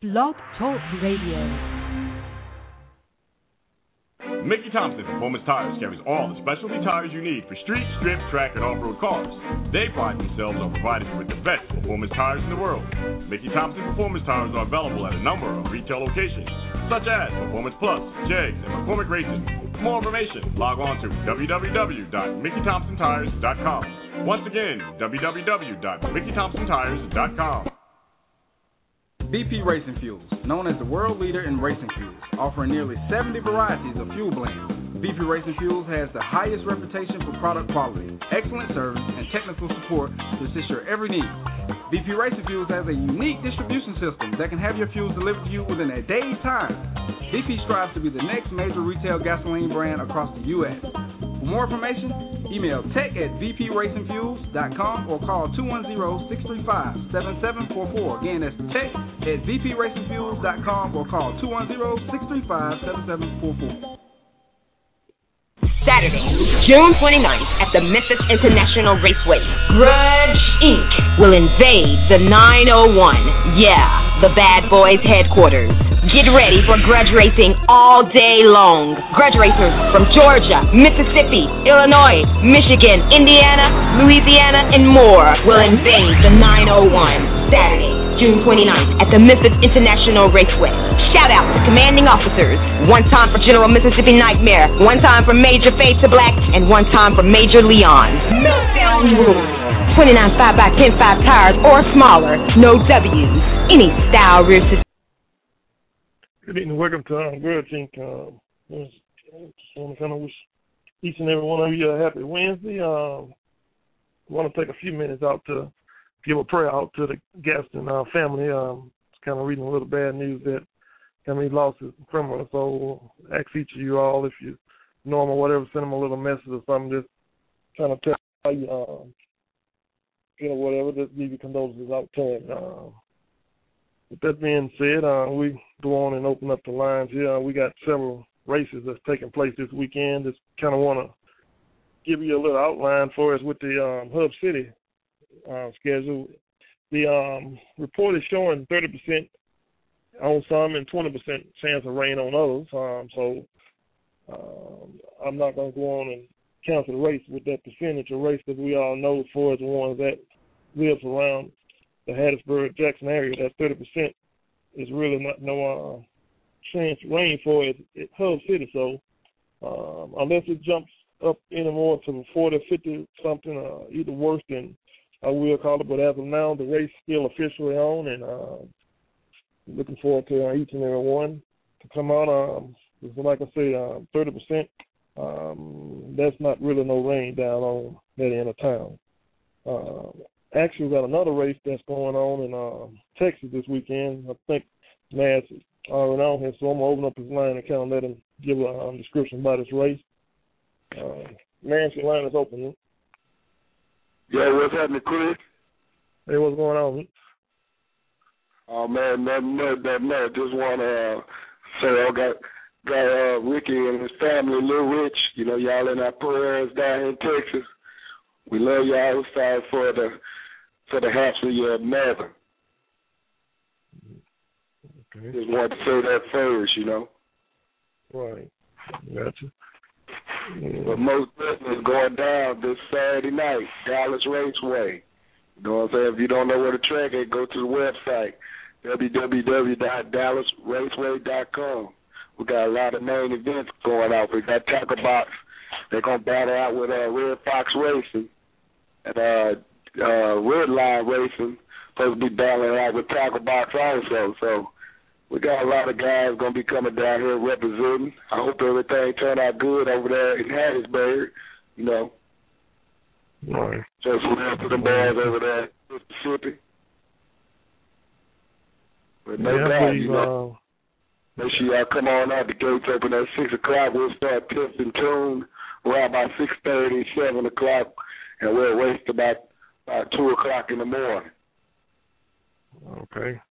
Blog Talk Radio. Mickey Thompson Performance Tires carries all the specialty tires you need for street, strip, track, and off-road cars. They pride themselves on providing you with the best performance tires in the world. Mickey Thompson Performance Tires are available at a number of retail locations, such as Performance Plus, Jegs, and McCormick Racing. For more information, log on to www.MickeyThompsonTires.com. Once again, www.MickeyThompsonTires.com. BP Racing Fuels, known as the world leader in racing fuels, offering nearly 70 varieties of fuel blends. BP Racing Fuels has the highest reputation for product quality, excellent service, and technical support to assist your every need. BP Racing Fuels has a unique distribution system that can have your fuels delivered to you within a day's time. BP strives to be the next major retail gasoline brand across the U.S. For more information, email tech@bpracingfuels.com or call 210-635-7744. Again, that's tech@bpracingfuels.com or call 210-635-7744. Saturday, June 29th at the Memphis International Raceway, Grudge Inc. will invade the 901. Yeah, the Bad Boys headquarters. Get ready for grudge racing all day long. Grudge racers from Georgia, Mississippi, Illinois, Michigan, Indiana, Louisiana, and more will invade the 901 Saturday, June 29th at the Memphis International Raceway. Shout out to commanding officers. One time for General Mississippi Nightmare, one time for Major Fade to Black, and one time for Major Leon. Meltdown rules. 29 5x10 5 tires or smaller. No W's. Any style rear system. Good evening. Welcome to Grudge Inc. Just want to kind of wish each and every one of you a happy Wednesday. I want to take a few minutes out to give a prayer out to the Gaston family. Just kind of reading a little bad news that he lost his criminal. So ask each of you all, if you know him or whatever, send him a little message or something. Just trying to tell you, whatever. Just give your condolences out to him. With that being said, we go on and open up the lines here. We got several races that's taking place this weekend. Just kind of want to give you a little outline for us with the Hub City schedule. The report is showing 30% on some and 20% chance of rain on others. I'm not going to go on and cancel the race with that percentage of race that we all know for the ones that lives around the Hattiesburg, Jackson area. That 30% is really not no chance of rain for it at Hub City. So unless it jumps up anymore to 40, 50 something, either worse than I will call it. But as of now, the race is still officially on, and looking forward to each and every one to come out. Like I say, 30%. That's not really no rain down on that end of town. Actually, we got another race that's going on in Texas this weekend. I think Matt's already on here, so I'm going to open up his line and kind of let him give a description about this race. Nancy, line is open. Yeah, what's happening, Chris? Hey, what's going on? Oh, man, nothing. Just want to say I got Ricky and his family, Little Rich. You know, y'all in our prayers down here in Texas. We love y'all. We're sorry for the haps of your mother. Okay. Just wanted to say that first, you know. Right. Gotcha. Yeah. But most definitely is going down this Saturday night, Dallas Raceway. You know what I'm saying? If you don't know where the track is, go to the website, www.dallasraceway.com. We got a lot of main events going out. We got Tackle Box. They're going to battle out with Red Fox Racing and Red Line Racing. Supposed to be battling out with Tackle Box also. So we got a lot of guys going to be coming down here representing. I hope everything turned out good over there in Hattiesburg, you know. Right. Just love to the boys over there in Mississippi. But no doubt, you know. Make sure y'all come on out. The gates open at 6 o'clock. We'll start Tips and Tune around about 6:30, 7 o'clock, and we'll race about 2 o'clock in the morning. Okay.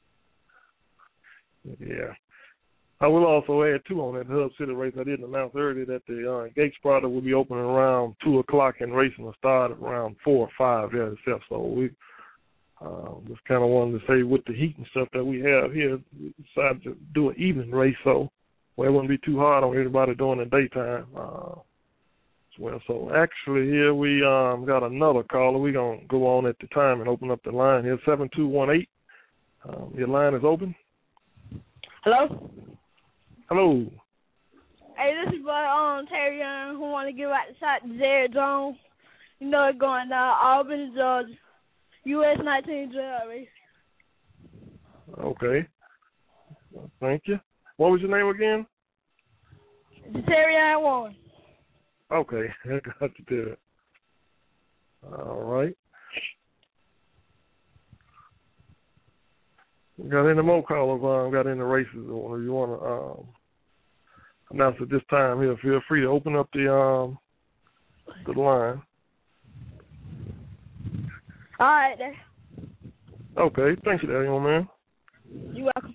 Yeah. I will also add, too, on that Hub City race, I did announce earlier that the gate spotter will be opening around 2 o'clock and racing will start around 4 or 5 there itself. So we Just kind of wanted to say with the heat and stuff that we have here, we decided to do an evening race so where it wouldn't be too hard on everybody during the daytime as well. So actually here we got another caller. We're going to go on at the time and open up the line here, 7218. Your line is open. Hello? Hello. Hey, this is Terry Young, who want to give out the shot to Jared Jones. You know it's going down Albany, Georgia. US 19 drive race. Okay. Thank you. What was your name again? Terry Young Warren. Okay, I got you there. All right. Got any more callers? Got any races? Or you want to announce at this time here? Feel free to open up the line. All right, then. Okay, thank you, there, young man. You're welcome.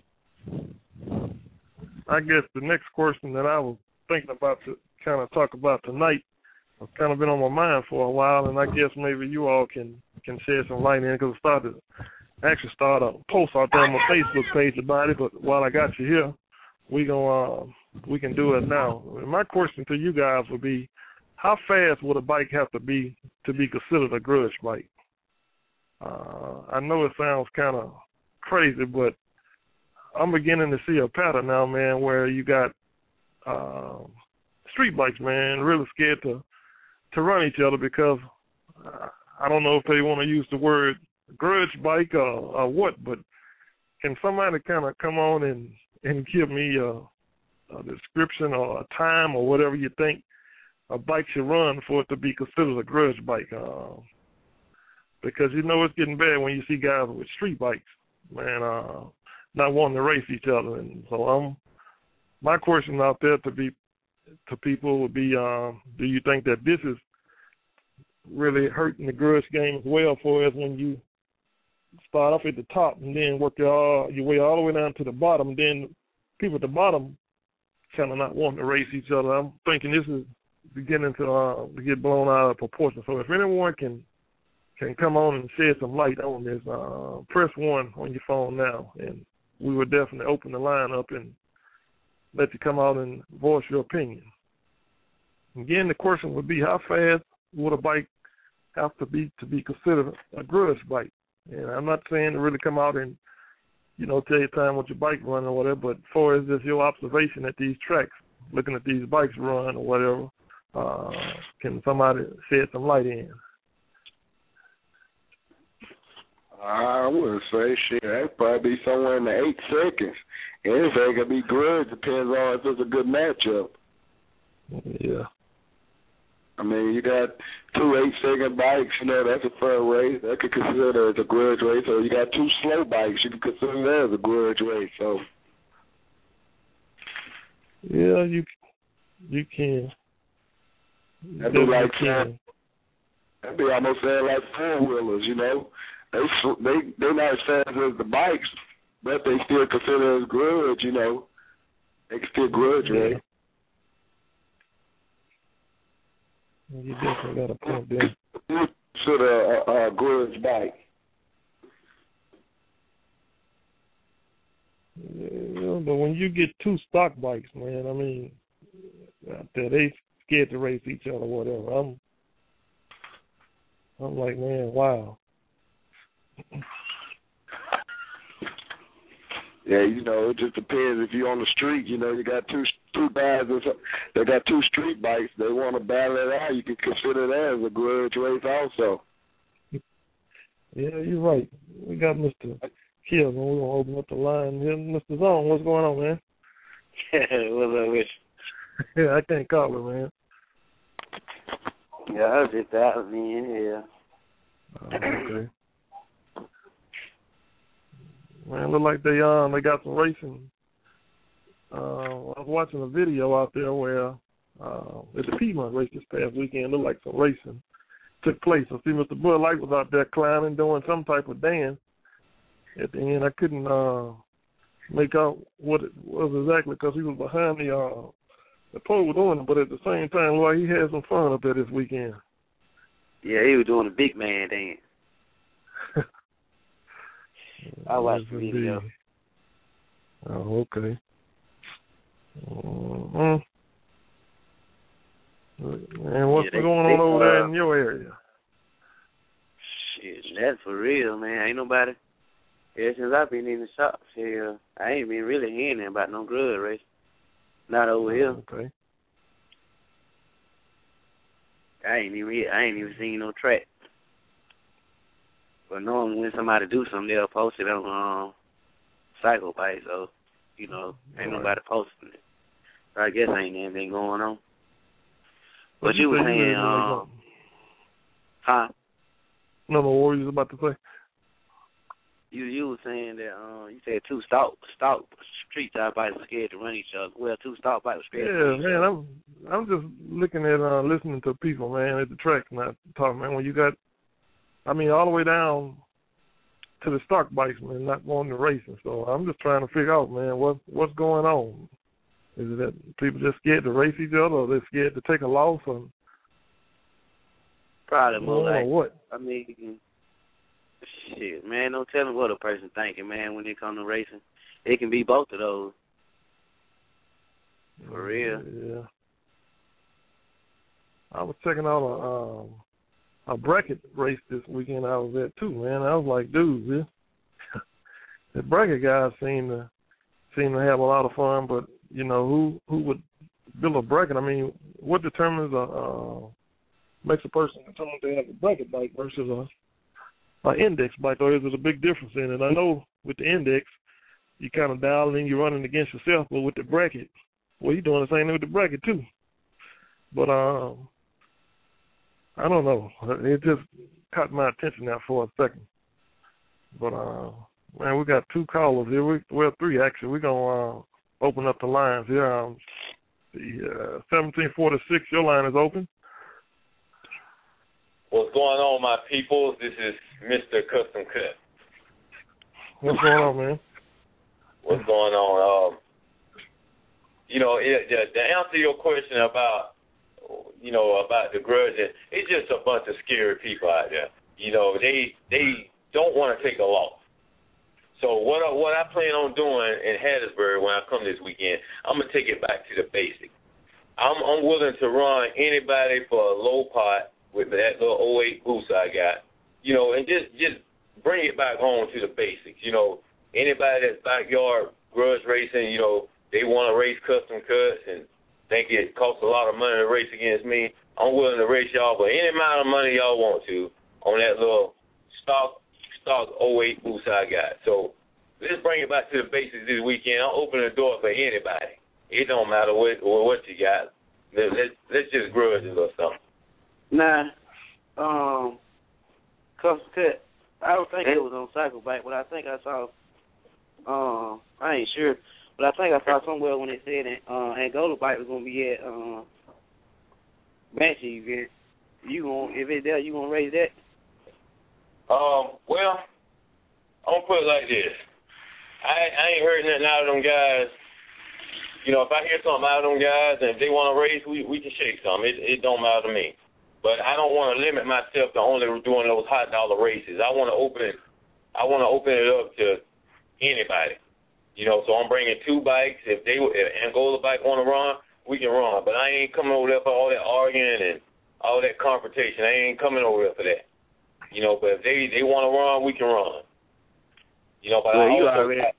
I guess the next question that I was thinking about to kind of talk about tonight has kind of been on my mind for a while, and I guess maybe you all can shed some light in because I actually started a post out there on my Facebook page about it, but while I got you here, we can do it now. My question to you guys would be, how fast would a bike have to be considered a grudge bike? I know it sounds kind of crazy, but I'm beginning to see a pattern now, man, where you got street bikes, man, really scared to run each other because I don't know if they want to use the word grudge bike or what, but can somebody kind of come on and give me a description or a time or whatever you think a bike should run for it to be considered a grudge bike? Because you know it's getting bad when you see guys with street bikes, man, not wanting to race each other. And so my question out there to people would be, do you think that this is really hurting the grudge game as well for us when you start off at the top and then work your way all the way down to the bottom, then people at the bottom kind of not wanting to race each other? I'm thinking this is beginning to get blown out of proportion. So if anyone can come on and shed some light on this, press 1 on your phone now, and we will definitely open the line up and let you come out and voice your opinion. Again, the question would be, how fast would a bike have to be considered a grudge bike? And I'm not saying to really come out and, tell your time with your bike run or whatever, but as far as just your observation at these tracks, looking at these bikes run or whatever, can somebody shed some light in? I would say, shit, that'd probably be somewhere in the 8 seconds. Anything could be grudge, depends on if it's a good matchup. Yeah. I mean, you got 2 8-second bikes, that's a fair race. That could consider as a grudge race. Or you got 2 slow bikes, you could consider that as a grudge race. So, yeah, you can. That'd be like that'd be almost saying like 4-wheelers, They're not as fast as the bikes, but they still consider it as grudge, They can still grudge, right? You definitely got a point there. Consider a grudge bike. Yeah, but when you get 2 stock bikes, man, I mean, out there, they scared to race each other or whatever. I'm like, man, wow. Yeah, it just depends. If you're on the street, you got two guys that got 2 street bikes. They want to battle it out. You can consider that as a grudge race also. Yeah, you're right. We got Mr. Kills, and we're going to open up the line here. Mr. Zone, what's going on, man? What's up with you? Yeah, I can't call it, man. Yeah, I was just out of here. Okay. Man, look like they got some racing. I was watching a video out there where at the Piedmont race this past weekend, looked like some racing took place. I see Mr. Bud Light was out there climbing, doing some type of dance. At the end, I couldn't make out what it was exactly because he was behind the pole doing it, but at the same time, like he had some fun up there this weekend. Yeah, he was doing a big man dance. I watched the video. Oh, okay. And what's going on over there in your area? Shit, that's for real, man. Ain't nobody. Ever since I've been in the shops here, I ain't been really hearing about no grudge race. Not over here. Okay. I ain't even seen no track. But knowing when somebody do something, they'll post it on Cycle Bike, so, you know, ain't nobody posting it. So I guess ain't anything going on. But you were saying, huh? No, what were you about to say? You were saying that you said two stout street side bikes were scared to run each other. Well, two stout bikes were scared to run each other. Yeah, man, I'm just looking at listening to people, man, at the track, not talking, man. When you got, I mean, all the way down to the stock bikes, man, not wanting to racing. So I'm just trying to figure out, man, what's going on. Is it that people just scared to race each other, or they're scared to take a loss, or probably more like what? I mean, shit, man, no telling what a person thinking, man, when it comes to racing. It can be both of those. For real. Yeah. I was checking out a bracket race this weekend I was at too, man. I was like, dude, the bracket guys seem to have a lot of fun, but you know, who would build a bracket? I mean, what determines makes a person determine to have a bracket bike versus an index bike, or is it a big difference in it? I know with the index, you kind of dial in, you're running against yourself, but with the bracket, well, you're doing the same thing with the bracket too. But I don't know. It just caught my attention now for a second. But man, we got two callers here. Well, three actually. We're gonna open up the lines here. The 1746, your line is open. What's going on, my people? This is Mr. Custom Cut. What's going on, man? What's going on? You know, to answer your question about, you know, about the grudging, it's just a bunch of scary people out there. You know, they don't want to take a loss. So what I plan on doing in Hattiesburg when I come this weekend, I'm gonna take it back to the basics. I'm willing to run anybody for a low pot with that little 08 boost I got, you know, and just bring it back home to the basics. You know, anybody that's backyard grudge racing, you know, they want to race custom cuts and think it costs a lot of money to race against me. I'm willing to race y'all for any amount of money y'all want to on that little stock 08 boost I got. So let's bring it back to the basics this weekend. I'll open the door for anybody. It don't matter what you got. Let's just grudge a little something. Nah, custom cut. I don't think it was on Cycle Bike, but I think I saw. I ain't sure, but I think I saw somewhere when it said Angola Bike was gonna be at Banshee event. If it's there, you gonna raise that? Well, I'm gonna put it like this. I ain't heard nothing out of them guys. You know, if I hear something out of them guys and if they want to race, we can shake some. It don't matter to me. But I don't want to limit myself to only doing those hot dollar races. I want to open it up to anybody. You know, so I'm bringing two bikes. If Angola Bike want to run, we can run. But I ain't coming over there for all that arguing and all that confrontation. I ain't coming over there for that. You know, but if they want to run, we can run. You know, but well, I you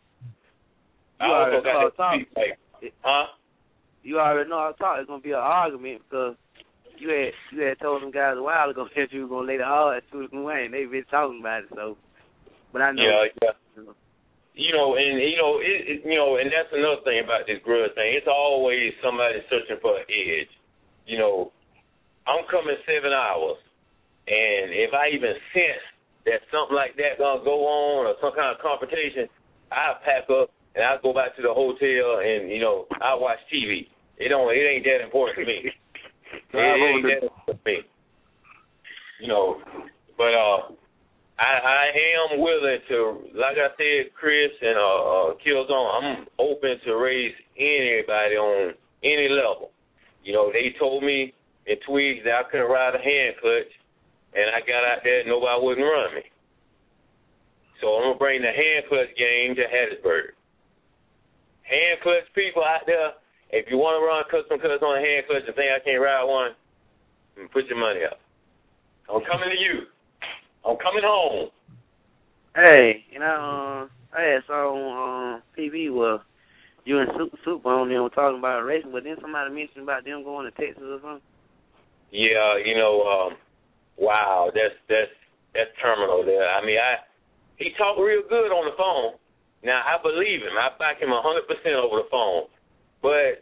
also got that speed bike. Huh? You already know I thought it's gonna be an argument because you had told them guys a while ago that you were gonna lay the hard to the Wayne. They've been talking about it, so. But I know. Yeah. You know, and that's another thing about this grudge thing. It's always somebody searching for an edge. You know, I'm coming 7 hours, and if I even sense that something like that gonna go on or some kind of confrontation, I'll pack up and I'll go back to the hotel and, you know, I'll watch TV. It ain't that important to me. It ain't that important to me. You know, but I am willing to, like I said, Chris and Killzone, I'm open to race anybody on any level. You know, they told me in Twigs that I couldn't ride a hand clutch, and I got out there and nobody wouldn't run me. So I'm going to bring the hand clutch game to Hattiesburg. Hand clutch people out there, if you want to run custom cuts on a hand clutch and think I can't ride one, put your money up. I'm coming to you. I'm coming home. Hey, I had saw on TV where you and Super on there were talking about racing, but then somebody mentioned about them going to Texas or something. Yeah, wow, that's terminal there. I mean, he talked real good on the phone. Now I believe him. I back him 100% over the phone, but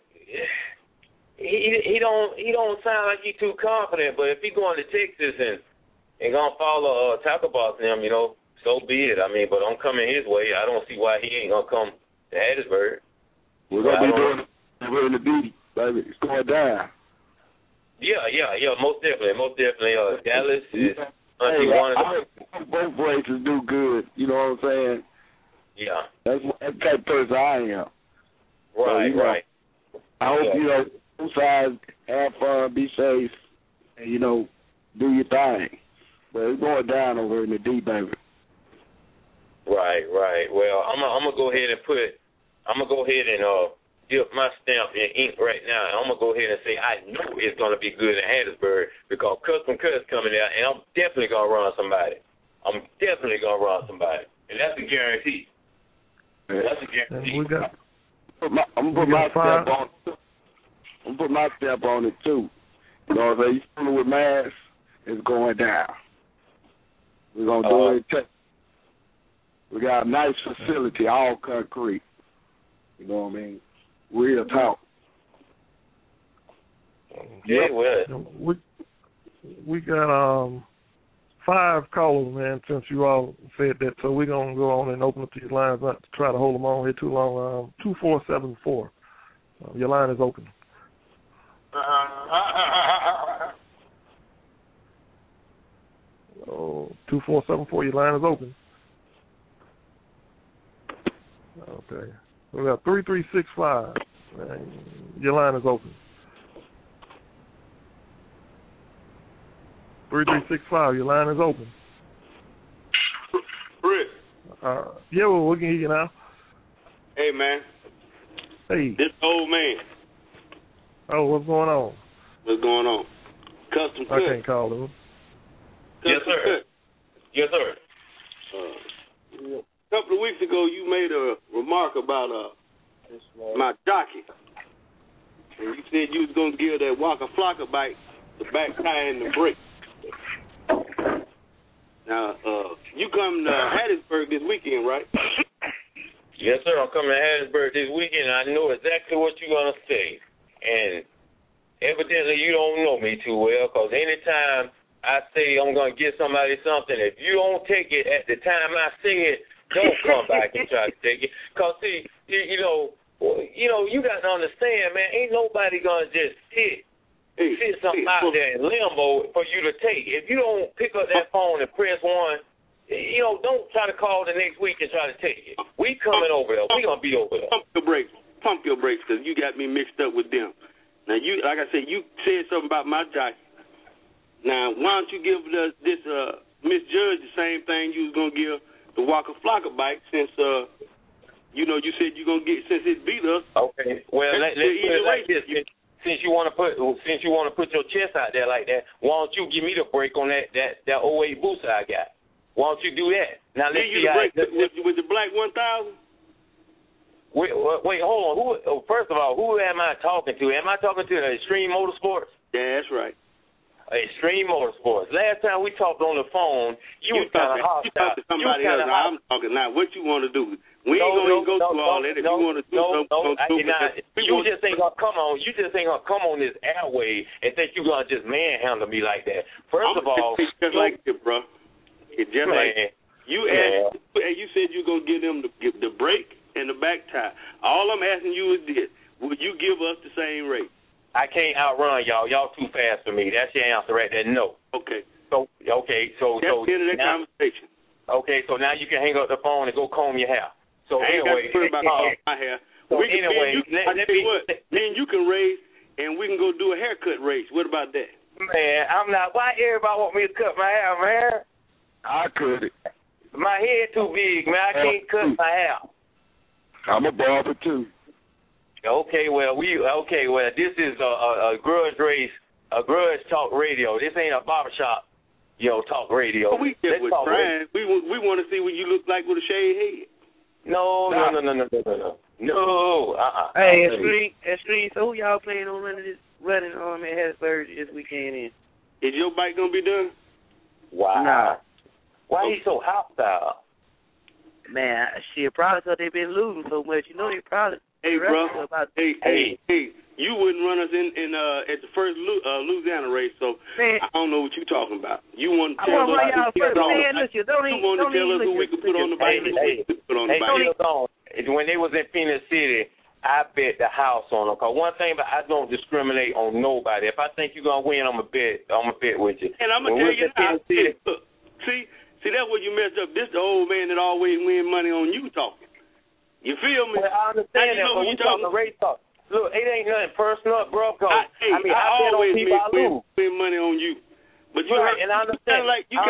he don't sound like he's too confident. But if he going to Texas and gonna follow Tackle Box them, so be it. I mean, but I'm coming his way. I don't see why he ain't gonna come to Hattiesburg. We're gonna be doing it in the beat, baby. It's going down. Yeah, most definitely. Dallas is both races do good. You know what I'm saying? Yeah. That's the type of person I am. Right, so, right. I hope, both sides have fun, be safe, and, do your thing. But it's going down over in the D, baby. Right. Well, I'm gonna go ahead and dip my stamp in ink right now. And I'm gonna go ahead and say I know it's gonna be good in Hattiesburg because Custom Cuts coming out, and I'm definitely gonna run somebody. And that's a guarantee. That's a guarantee. I'm gonna put my step on it too. You know what I'm saying? You fooling with mass, it's going down. We're gonna do it. We got a nice facility, all concrete. You know what I mean? Real talk. Yeah, well. We got 5 callers, man, since you all said that. So we're going to go on and open up these lines, not to try to hold them on here too long. 2474. Your line is open. 2474, your line is open. Okay. We got 3365. Your line is open. 3365, your line is open. Chris. Yeah, well, we can hear you now. Hey, man. Hey. This old man. Oh, what's going on? What's going on? Custom Cut. I can't call him. Yes, sir. Yes, sir. A couple of weeks ago, you made a remark about my jockey. And you said you was going to give that Waka Flocka bike the back tire and the brake. Now, you come to Hattiesburg this weekend, right? Yes, sir. I'm coming to Hattiesburg this weekend. I know exactly what you're going to say. And evidently you don't know me too well because anytime I say I'm going to get somebody something, if you don't take it at the time I say it, don't come back and try to take it. Because, see, you got to understand, man, ain't nobody going to just sit something out there in limbo for you to take. If you don't pick up that phone and press 1, don't try to call the next week and try to take it. We coming over there. We going to be over there. Pump your brakes because you got me mixed up with them. Now, like I said, you said something about my jockey. Now, why don't you give this Miss Judge the same thing you was going to give the Waka Flocka bike since, you said you're going to get, since it beat us. Okay. Well, let's put it like this. Since you want to put your chest out there like that, why don't you give me the break on that 08 booster I got? Why don't you do that? Now let's see with the black 1000. Wait, hold on. First of all, who am I talking to? Am I talking to Extreme Motorsports? Yeah, that's right. Extreme Motorsports. Last time we talked on the phone, you was kind of hostile. You talked to somebody else. Now I'm talking. Now, what you want to do? We ain't going to go through all that. If you want to do something, you just ain't going to come on. You just ain't going to come on this airway and think you're going to just manhandle me like that. First of all, it's just like this, bro. It's just like you asked, and you said you're going to give them the brake and the back tire. All I'm asking you is this: would you give us the same rate? I can't outrun y'all. Y'all too fast for me. That's your answer right there. No. Okay. So that's the end of that conversation. Okay, so now you can hang up the phone and go comb your hair. So I ain't anyway, got to put about my hair. So anyway, then you can race, and we can go do a haircut race. What about that? Man, I'm not. Why everybody want me to cut my hair, man? I cut it. My head too big, man. I can't cut my hair. I'm a barber too. Okay, well, this is a grudge race, a grudge talk radio. This ain't a barbershop, talk radio. Well, we get with Brian. We want to see what you look like with a shaved head. No. Hey, Street. So who y'all planning on running at Hattiesburg this weekend? Is your bike gonna be done? Wow. Nah. Why he so hostile? Man, shit, probably because they been losing so much. They probably. Hey, bro. Hey. You wouldn't run us in at the first Louisiana race, so man, I don't know what you're talking about. You want to tell us who we could put on the bike? When they was in Phoenix City, I bet the house on them. Cause one thing, but I don't discriminate on nobody. If I think you're gonna win, I'm a bet with you. And I'm gonna tell you now. See, that's where you messed up. This the old man that always win money on you talking. You feel me? Well, I understand that, but we talking race talk. Look, it ain't nothing personal, bro. I always win money on you. But you right, and I understand.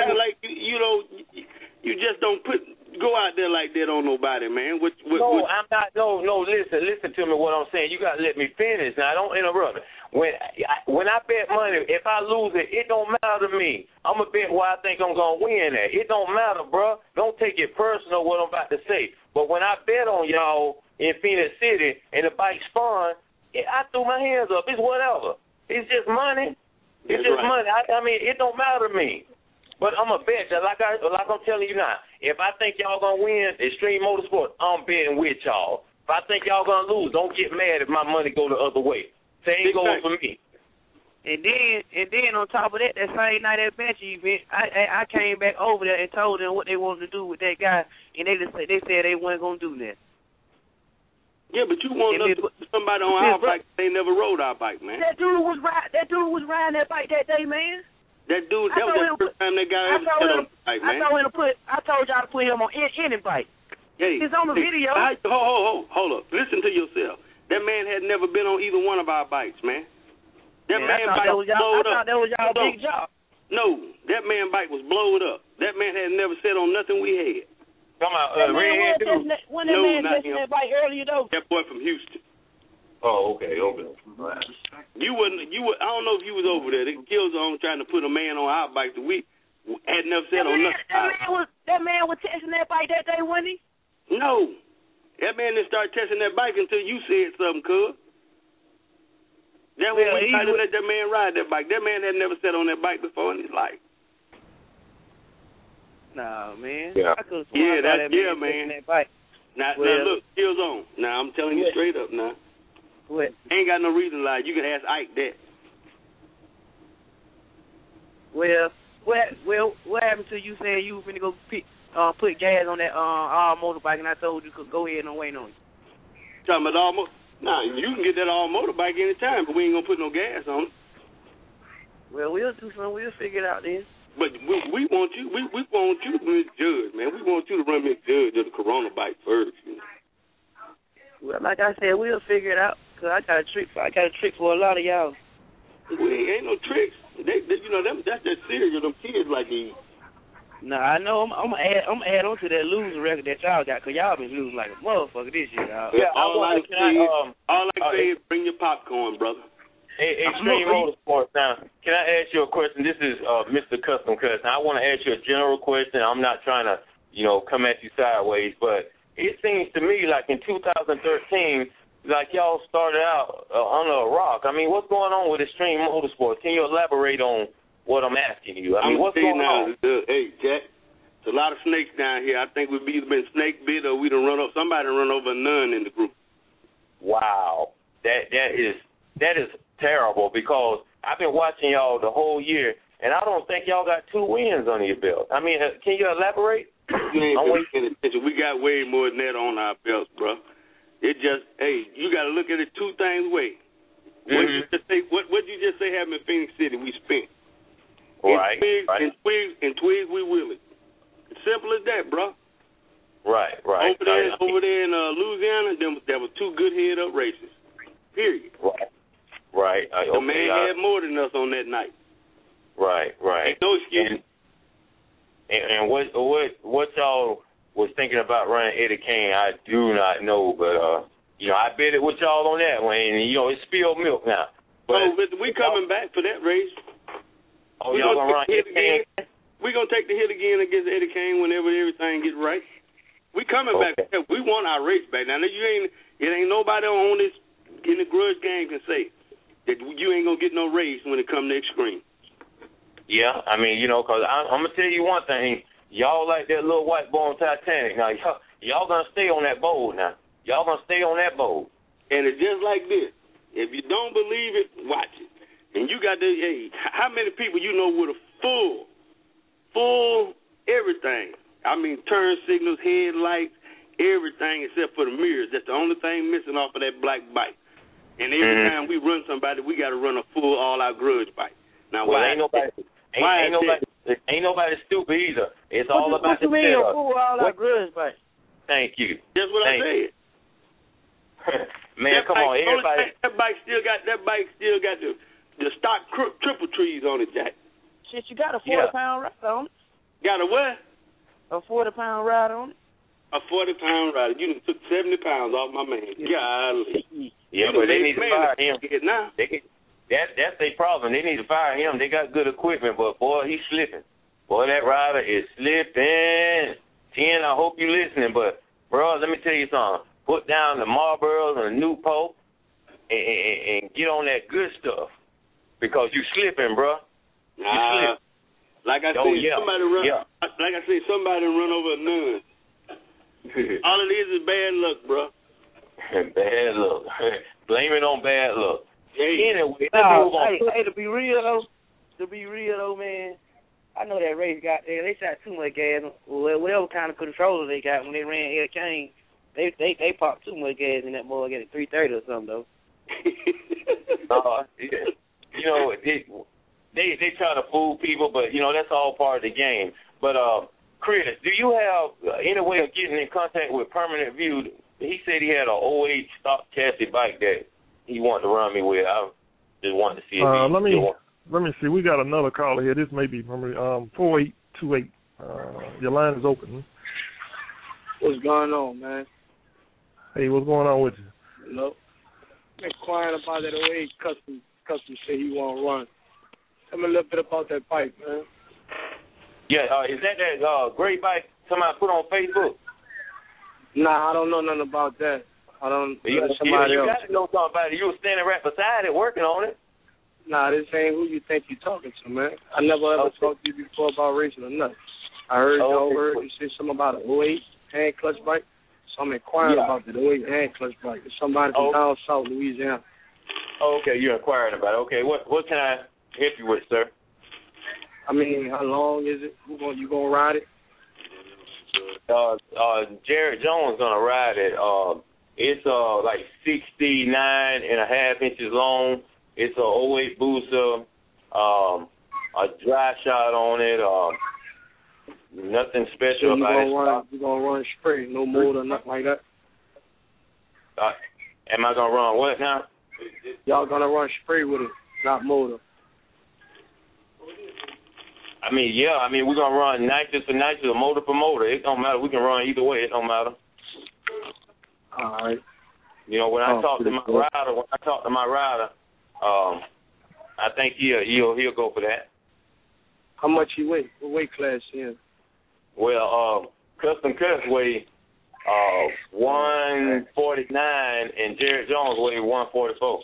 You just don't go out there like that on nobody, man. I'm not. No. Listen to me. What I'm saying. You gotta let me finish. Now, don't interrupt. When I bet money, if I lose it, it don't matter to me. I'm gonna bet where I think I'm gonna win at. It don't matter, bro. Don't take it personal what I'm about to say. But when I bet on y'all in Phoenix City and the bike spun, I threw my hands up. It's whatever. It's just money. It's just money. I mean, it don't matter to me. But I'm a bet, like I'm telling you now. If I think y'all gonna win Extreme Motorsports, I'm betting with y'all. If I think y'all gonna lose, don't get mad if my money go the other way. Same goes for me. And then on top of that same night at Banshee event, I came back over there and told them what they wanted to do with that guy, and they said they weren't gonna do that. Yeah, but you want to put somebody on our bike. They never rode our bike, man. That dude was riding that bike that day, man. That dude, that was the first time that guy ever sat on the bike, man. I told y'all to put him on any bike. Hey, it's on the video. Hold up. Listen to yourself. That man had never been on either one of our bikes, man. That man bike was blowed up. I thought that was y'all big job. No, that man bike was blowed up. That man had never sat on nothing we had. Come on, Redhead dude. When that man tested that bike earlier, though. That boy from Houston. Oh, okay. Right. I don't know if you was over there. The Killzone trying to put a man on our bike that we had never sat on nothing. That man was testing that bike that day, wasn't he? No. That man didn't start testing that bike until you said something, cuz. That's when we tried to let that man ride that bike. That man had never sat on that bike before in his life. Nah, man. Yeah, man. That bike. Now look, Killzone. Now, I'm telling you straight up now. What? Ain't got no reason to lie. You can ask Ike that. What happened to you saying you were finna go put gas on that our motorbike, and I told you to go ahead and wait on you? Talking about all Nah, you can get that all motorbike anytime, but we ain't gonna put no gas on it. Well, we'll do something. We'll figure it out then. But we want you. We want you to Miss Judge, man. We want you to run Miss Judge to the Corona bike first. You know? Well, like I said, we'll figure it out. Cause I got a trick for a lot of y'all. Ain't no tricks. They that's that serious. Them kids like these. Nah, I know. I'm gonna add on to that losing record that y'all got, cause y'all been losing like a motherfucker this year. Dog. Yeah, all I say is bring your popcorn, brother. Extreme Motorsports. Now, can I ask you a question? This is Mr. Custom Cuts. Now, I want to ask you a general question. I'm not trying to, come at you sideways, but it seems to me like in 2013, like y'all started out under a rock. I mean, what's going on with Extreme Motorsports? Can you elaborate on what I'm asking you? I mean, what's going on? Hey, Jack, there's a lot of snakes down here. I think we've either been snake bit or we done somebody run over a nun in the group. Wow, that is terrible, because I've been watching y'all the whole year, and I don't think y'all got 2 wins under your belt. I mean, can you elaborate? We got way more than that on our belts, bro. It just, you got to look at it 2 things way. Mm-hmm. What you just say happened in Phoenix City? We spent. Right. In Twigs, we will it. Simple as that, bro. Right. Over there in Louisiana, there were 2 good head-up races. Period. Right. The man had more than us on that night. Right. Ain't no excuse. And what y'all was thinking about running Eddie Kane, I do not know, but I bet it with y'all on that one, and it's spilled milk now. But we coming back for that race. Oh, y'all gonna run Eddie Kane? We're gonna take the hit again against Eddie Kane whenever everything gets right. We coming back. We want our race back. Now it ain't nobody on this in the grudge game can say that you ain't gonna get no race when it come next screen. Yeah, I mean, because I'm gonna tell you one thing. Y'all like that little white boy on Titanic. Now y'all gonna stay on that boat now. Y'all gonna stay on that boat. And it's just like this. If you don't believe it, watch it. And you got how many people you know with a full everything? I mean, turn signals, headlights, everything except for the mirrors. That's the only thing missing off of that black bike. And every time we run somebody, we got to run a full all-out grudge bike. Now, ain't nobody stupid either. It's all about the setup. Full all-out grudge bike? Thank you. That's what I said. Man, come on, everybody. That bike still got the stock triple trees on it, Jack. Shit, you got a 40-pound ride on it. Got a what? A 40-pound ride on it. A 40-pound rider. You done took 70 pounds off my man. Golly. Yeah, but they need to fire him. Now. That's their problem. They need to fire him. They got good equipment, but, boy, he's slipping. Boy, that rider is slipping. Ten, I hope you're listening, but, bro, let me tell you something. Put down the Marlboros and the Newport and get on that good stuff because you slipping, bro. You slipping. Like I said, somebody run. Yeah. Like I said, somebody run over a nun. All it is bad luck, bro. Bad luck. Blame it on bad luck. Hey, anyway, to be real though, man. I know that race they shot too much gas. Whatever kind of controller they got when they ran Eddie Kane. They popped too much gas in that boy at 330 or something though. They try to fool people, but that's all part of the game. But Chris, do you have any way of getting in contact with Permanent View? He said he had a 08 stock chassis bike that he wanted to run me with. I just wanted to see if let me see. We got another caller here. This may be from 4828. Your line is open. What's going on, man? Hey, what's going on with you? Nope. I'm inquiring about that 08 custom say he want to run. Tell me a little bit about that bike, man. Yeah, is that great bike somebody put on Facebook? Nah, I don't know nothing about that. I don't know somebody else. You got to know something about it. You were standing right beside it working on it. Nah, this ain't who you think you're talking to, man. I never ever talked to you before about racing or nothing. I heard you say something about an 08 hand clutch bike. So I'm inquiring about the 08 hand clutch bike. It's somebody from down south Louisiana. Oh, okay, you're inquiring about it. Okay, what can I help you with, sir? I mean, how long is it? You gonna ride it? Jared Jones gonna ride it. It's like 69.5 inches long. It's a 08 booster. A dry shot on it. Nothing special about it. You gonna run spray, no motor, nothing like that? Am I gonna run what now? Y'all gonna run spray with it, not motor. I mean, we're going to run nitrous for nitrous or motor for motor. It don't matter. We can run either way. It don't matter. All right. When I talk to my rider, I think he'll go for that. How much he weigh? What weight class he in? Well, Custom Cuts weigh 149, and Jared Jones weigh 144.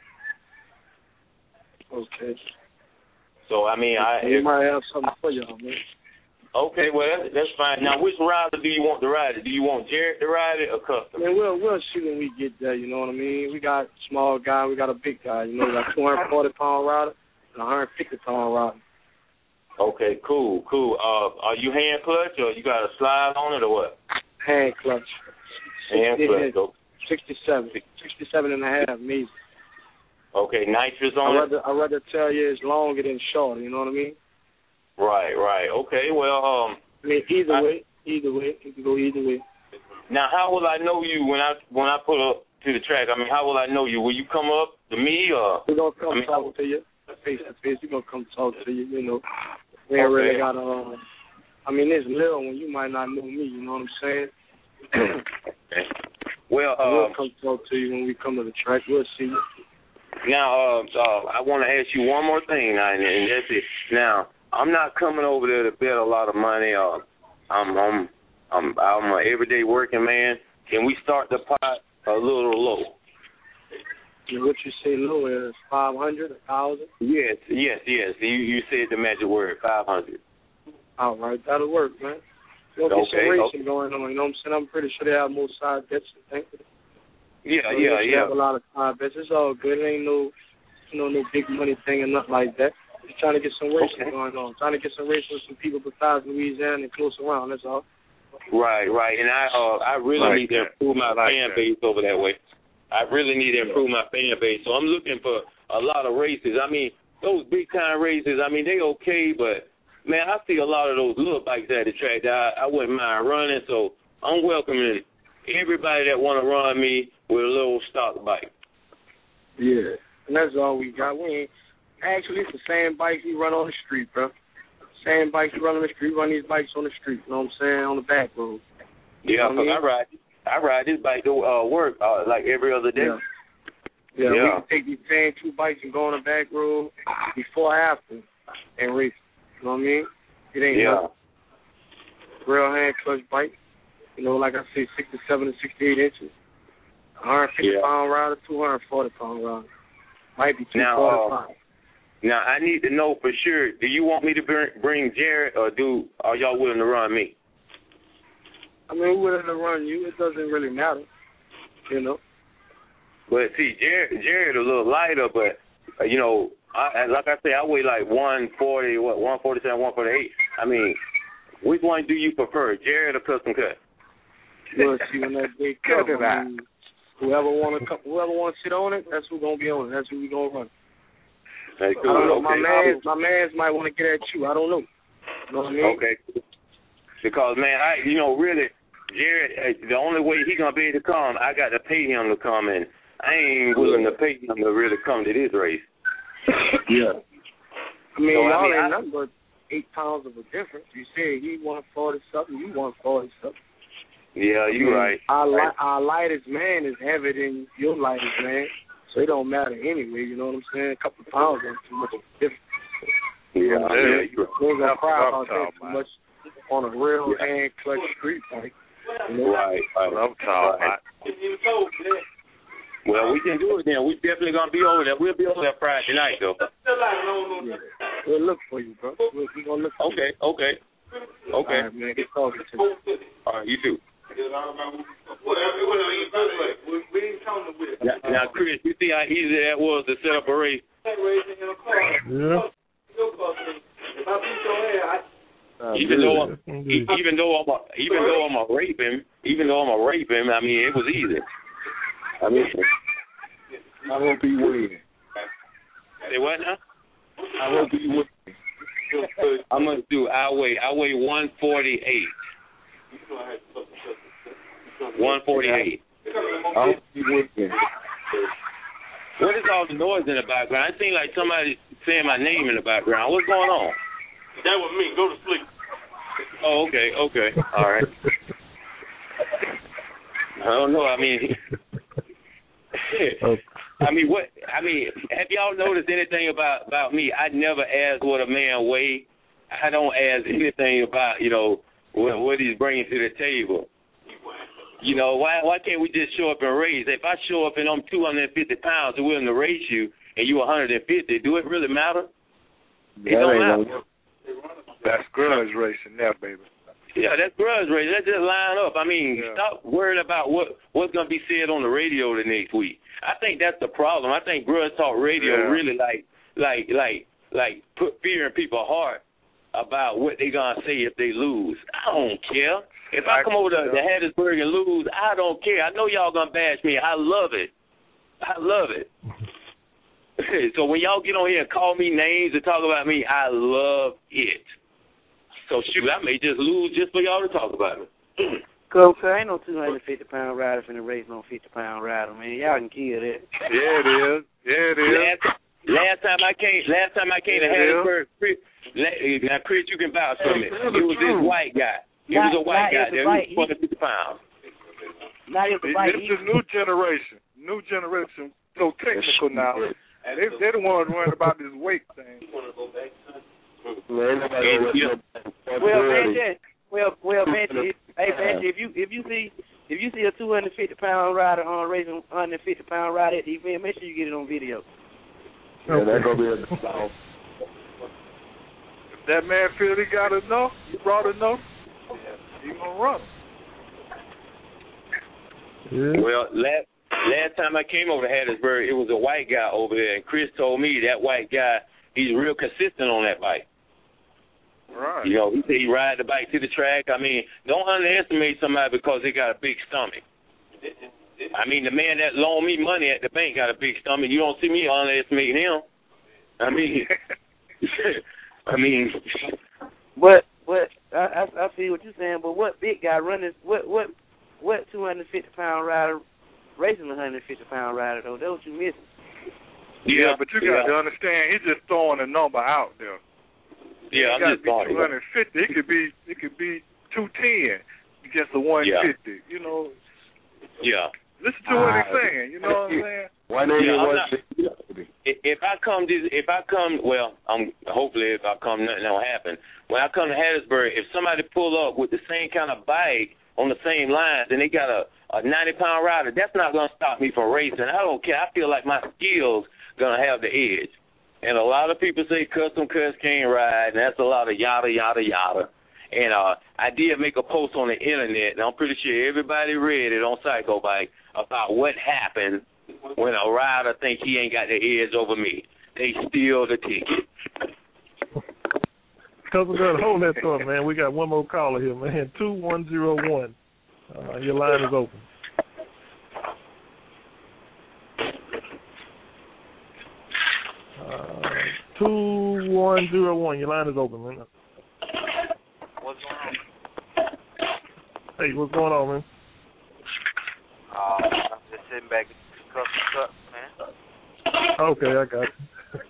Okay. So, I mean, he might have something for y'all, man. Okay, well, that's fine. Now, which rider do you want to ride it? Do you want Jared to ride it or Custom? Man, we'll see when we get there, you know what I mean? We got a small guy, we got a big guy. We got a 240-pound rider and a 150-pound rider. Okay, cool. Are you hand clutch or you got a slide on it or what? Hand clutch. Hand clutch. 67 and a half, maybe. Okay, nitrous on it? I'd rather tell you it's longer than shorter, you know what I mean? Right. Okay, well, I mean, either way. It can go either way. Now, how will I know you when I pull up to the track? I mean, how will I know you? Will you come up to me or? We're going to come talk to you face to face. We're going to come talk to you, We ain't really got I mean, it's little when you might not know me. You know what I'm saying? Okay. Well, we'll come talk to you when we come to the track. We'll see you. Now, I want to ask you one more thing, and that's it. Now, I'm not coming over there to bet a lot of money. I'm an everyday working man. Can we start the pot a little low? What you say low is 500, 1,000? Yes. You said the magic word, 500. All right, that'll work, man. We'll get some racing going on. You know what I'm saying? I'm pretty sure they have more side bets and things. Yeah. They have a lot of side bets. It's all good. It ain't no big money thing or nothing like that. Just trying to get some racing going on. Trying to get some racing with some people besides Louisiana and close around. That's all. Right. And I really need to improve my fan base over that way. I really need to improve my fan base. So I'm looking for a lot of races. I mean, those big time races, I mean, they okay, but, man, I see a lot of those little bikes at the track that I wouldn't mind running. So I'm welcoming everybody that want to run me with a little stock bike. Yeah, and that's all we got. Actually, it's the same bikes we run on the street, bro. Same bikes we run on the street. We run these bikes on the street, you know what I'm saying, on the back road. Yeah, because I ride this bike to work like every other day. Yeah, we can take these same two bikes and go on the back road before or after and race. You know what I mean? It ain't nothing. Real hand clutch bike. You know, like I say, 67 to 68 inches. 150-pound rider, 240-pound rider. Might be 245. Now, I need to know for sure, do you want me to bring Jared or are y'all willing to run me? I mean, we're willing to run you. It doesn't really matter, you know. But, see, Jared a little lighter, but, you know, like I say, I weigh like 140, 147, 148. I mean, which one do you prefer, Jared or Custom Cut? We'll see when that day comes. Whoever want to sit on it, that's who's gonna be on it. That's who we gonna run. Hey, cool. I don't know. My mans might want to get at you. I don't know. You know what I mean? Okay. Because man, really, Jared, the only way he gonna be able to come, I got to pay him to come, and I ain't willing to pay him to really come to this race. Yeah. I mean, y'all ain't nothing but 8 pounds of a difference. You say he 140 something, you 140 something. Yeah, you're right. Our lightest man is heavier than your lightest man, so it don't matter anyway. You know what I'm saying? A couple of pounds ain't too much of a difference. Yeah, you're gonna cry about that too much on a real hand clutch street bike. You know? Right. I'm talking about. Well, we can do it then. We definitely gonna be over there. We'll be over there Friday night though. Yeah. We'll look for you, bro. We gonna look for you. Okay. All right, man. Get talking to you. All right, you too. Now, Chris, you see how easy that was to set up a race? Yeah. Even though I'm a rape him, I mean, it was easy. I mean, I won't be waiting. Say what now? I won't be waiting. I'm gonna do. I weigh 148. 148. I'll be waiting. What is all the noise in the background? It seems like somebody saying my name in the background. What's going on? That was me. Go to sleep. Oh, okay. All right. I don't know. I mean, have y'all noticed anything about me? I never ask what a man weighs. I don't ask anything about, what he's bringing to the table. Why can't we just show up and race? If I show up and I'm 250 pounds and willing to race you and you 150, do it really matter? It don't matter. That's grudge racing now, baby. Yeah, that's grudge racing. Let's just line up. I mean, stop worrying about what's going to be said on the radio the next week. I think that's the problem. I think Grudge Talk Radio really put fear in people's heart about what they're going to say if they lose. I don't care. If I come over to Hattiesburg and lose, I don't care. I know y'all going to bash me. I love it. So when y'all get on here and call me names and talk about me, I love it. So, shoot, I may just lose just for y'all to talk about me. Cause ain't no 250-pound rider finna race no 50-pound rider, man. Y'all can kill that. Yeah, it is. Last time I came to Hattiesburg, now Chris, you can vouch for me. It was this white guy. It was a white guy there. He was 250 pounds. It's the new generation. New generation so technical now. And they're the ones worrying about this weight thing. Well, Benji, hey Benji, if you see a 250-pound rider on racing 150-pound rider at the event, make sure you get it on video. Yeah, that's gonna be a dog. If that man feels he got enough, he brought enough, he gonna run. Yeah. Well, last time I came over to Hattiesburg, it was a white guy over there, and Chris told me that white guy, he's real consistent on that bike. Right. You know, he said he ride the bike to the track. I mean, don't underestimate somebody because they got a big stomach. I mean, the man that loaned me money at the bank got a big stomach. You don't see me underestimating him. I mean, What I see what you're saying, but what big guy running? What 250-pound rider racing a 150-pound rider though? That's what you missing. Yeah, but you got to understand, he's just throwing a number out there. Yeah, I'm just going 250. It could be 210 against the 150. Yeah. You know. Yeah. Listen to what he's saying. You know what I'm saying? If I come, hopefully if I come, nothing will happen. When I come to Hattiesburg, if somebody pull up with the same kind of bike on the same lines and they got a 90-pound rider, that's not going to stop me from racing. I don't care. I feel like my skills going to have the edge. And a lot of people say custom cuts can't ride, and that's a lot of yada, yada, yada. And I did make a post on the internet, and I'm pretty sure everybody read it on Psycho Bike about what happened when a rider think he ain't got the edge over me. They steal the ticket. Cousin Girl, hold that thought, man. We got one more caller here, man. 2101. Your line is open. 2101. Your line is open, man. What's going on? Hey, what's going on, man? I'm just sitting back and custom cup, man. Okay, I got you.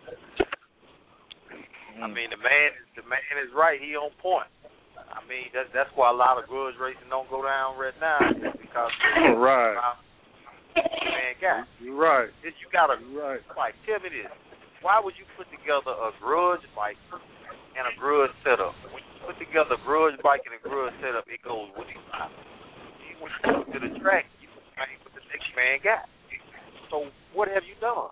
I mean, the man is right. He on point. I mean, that's why a lot of grudge racing don't go down right now, just because right. Man, guys, you're right. You gotta right. Like, tell me this. Why would you put together a grudge bike and a grudge setup? When you put together a grudge bike and a grudge setup, it goes with each other. When you go to the track, you can what the next man got. So what have you done?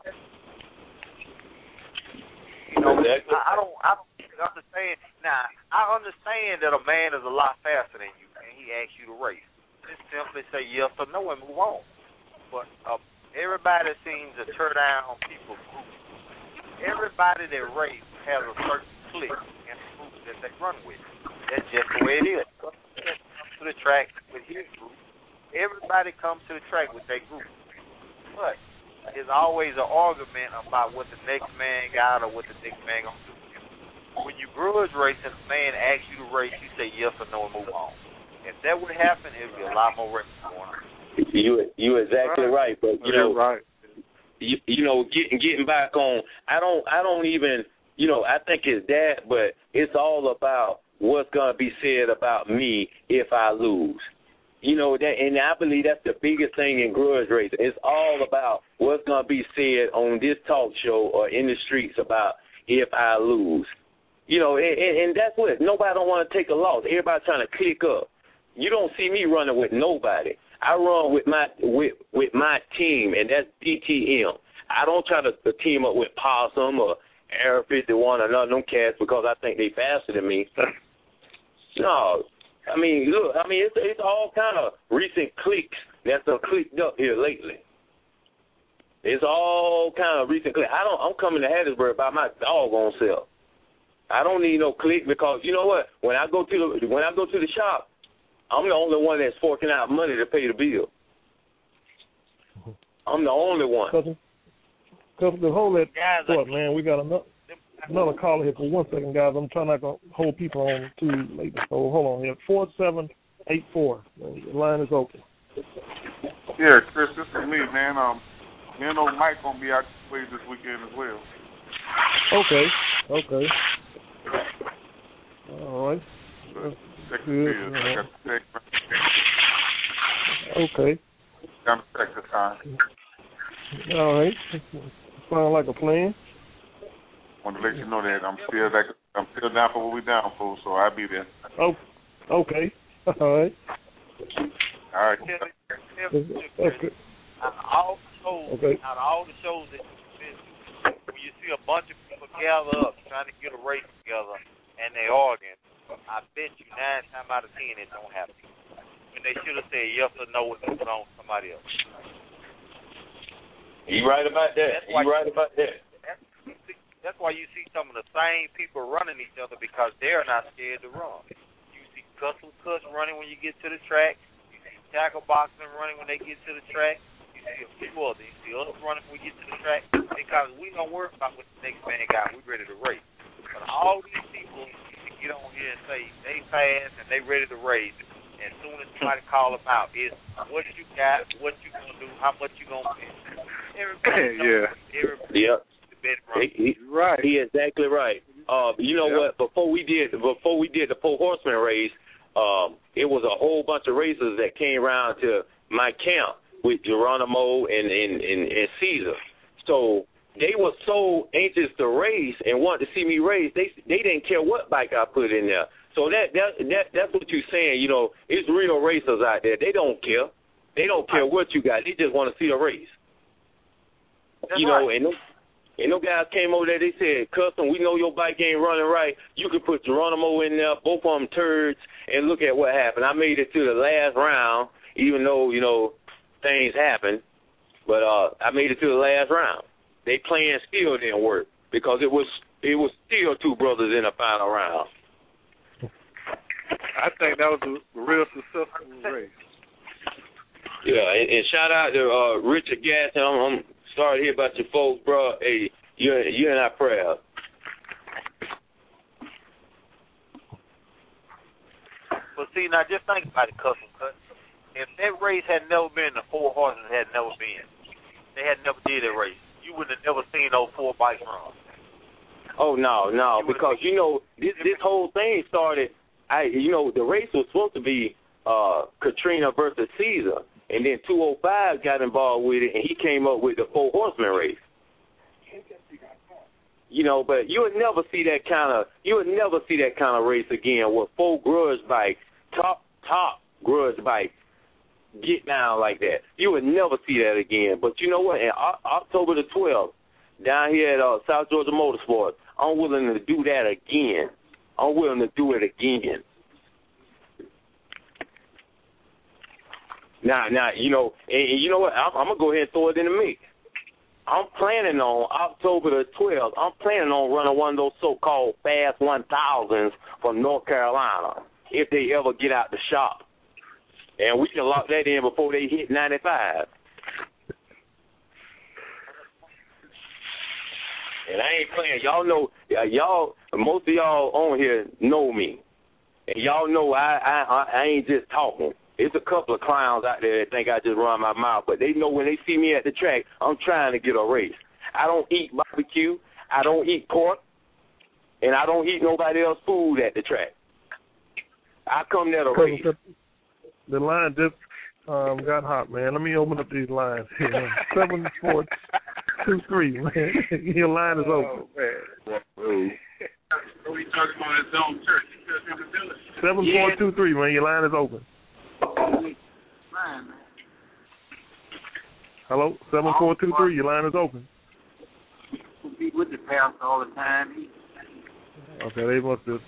You know, I don't understand. Now, I understand that a man is a lot faster than you, and he asks you to race. Just simply say yes or no and move on. But everybody seems to tear down people's groups. Everybody that races has a certain clique and a group that they run with. That's just the way it is. Come to the track with his group. Everybody comes to the track with their group. But there's always an argument about what the next man got or what the next man going to do. When you grudge racing, a man asks you to race, you say yes or no and move on. If that would happen, it would be a lot more racing going on. You exactly right, but you know, right. You know, getting back on, I don't even, you know, I think it's that, but it's all about what's gonna be said about me if I lose. You know that, and I believe that's the biggest thing in grudge racing. It's all about what's gonna be said on this talk show or in the streets about if I lose. You know, and that's what nobody don't want to take a loss. Everybody trying to click up. You don't see me running with nobody. I run with my team, and that's DTM. I don't try to team up with Possum or Air 51 or none of them cats because I think they faster than me. No, I mean, look, it's all kind of recent cliques that's clicked up here lately. It's all kind of recent cliques. I'm coming to Hattiesburg by my doggone self. I don't need no clique because you know what? When I go to the shop, I'm the only one that's forking out money to pay the bill. I'm the only one. Cousin, hold that thought, man. We got another caller here for 1 second, guys. I'm trying not to hold people on too late. So hold on here. 4784. The line is open. Yeah, Chris, this is me, man. Me and old Mike gonna be out this way this weekend as well. Okay. All right. That's good. Okay. I'm check the time. All right. Sound like a plan. Want to let you know that I'm still down for what we down for, so I'll be there. Oh, okay. All right. All right. That's good. Out of all the shows that you've been to, when you see a bunch of people gather up trying to get a race together and they arguing, I bet you 9 times out of 10 it don't happen. And they should have said yes or no and moved on to somebody else. You right about that. That's why you see some of the same people running each other because they're not scared to run. You see Cuss running when you get to the track. You see tackle boxing running when they get to the track. You see a few others. You see others running when we get to the track because we don't worry about what the next man got. We ready to race. But all these people get on here and say they fast and they ready to race. And as soon as somebody call them out, it's what you got, what you gonna do, how much you gonna pay. Everybody knows. Yep. Right. He exactly right. You know what? Before we did the 4 horseman race, it was a whole bunch of racers that came around to my camp with Geronimo and Caesar. So they were so anxious to race and wanted to see me race. They didn't care what bike I put in there. So that's what you're saying. You know, it's real racers out there. They don't care. They don't care what you got. They just want to see a race. That's you know, and no guys came over there. They said, "Custom, we know your bike ain't running right. You can put Geronimo in there, both of them turds, and look at what happened." I made it to the last round, even though things happened, but I made it to the last round. They plan still didn't work because it was still 2 brothers in the final round. I think that was a real successful race. Yeah, and shout out to Richard Gaston. I'm sorry to hear about your folks, bro. Hey, you're in our prayers. But see, now just think about it, Custom Cut. If that race had never been, the 4 horses had never been, they had never did that race, you would have never seen those 4 bikes run. Oh, no, because, this whole thing started, the race was supposed to be Katrina versus Caesar, and then 205 got involved with it, and he came up with the 4 horseman race. But you would never see that kind of race again with 4 grudge bikes, top grudge bikes, get down like that. You would never see that again. But you know what? In October the 12th, down here at South Georgia Motorsports, I'm willing to do that again. I'm willing to do it again. Now, and you know what? I'm going to go ahead and throw it in the mix. I'm planning on October the 12th, I'm planning on running one of those so-called Fast 1000s from North Carolina if they ever get out the shop. And we can lock that in before they hit 95. And I ain't playing. Y'all know, most of y'all on here know me. And y'all know I ain't just talking. It's a couple of clowns out there that think I just run my mouth, but they know when they see me at the track, I'm trying to get a race. I don't eat barbecue, I don't eat pork, and I don't eat nobody else's food at the track. I come there to race. The line just got hot, man. Let me open up these lines here. 7423, man. Your line is open. What are you talking about his own church? 7423, man. Your line is open. Hello, 7423. Your line is open. Be with the pastor all the time. Okay, they must just.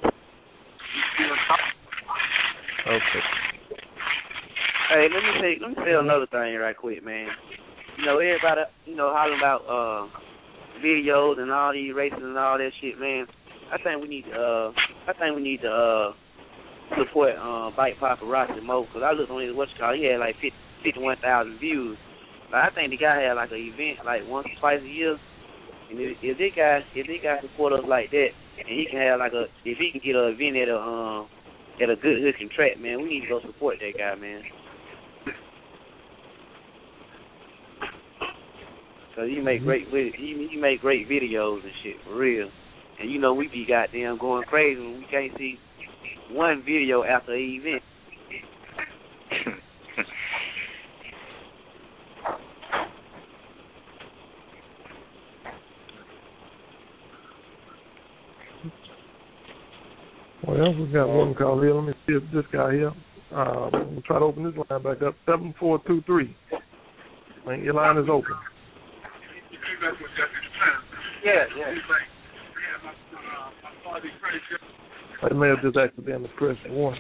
Okay. Hey, let me say another thing right quick, man. Everybody, hollering about videos and all these races and all that shit, man. I think we need to support Bike Paparazzi more, because I looked on his he had like 51,000 views. But I think the guy had like an event like once or twice a year. And if this guy support us like that, and he can have if he can get an event at a good hooking track, man, we need to go support that guy, man. Cause he make great he make great videos and shit for real. And you know we be goddamn going crazy when we can't see one video after an event. Well, we got one call here. Let me see if this guy here. We'll try to open this line back up. 7423. I think your line is open. Yeah. I may have just accidentally pressed 1.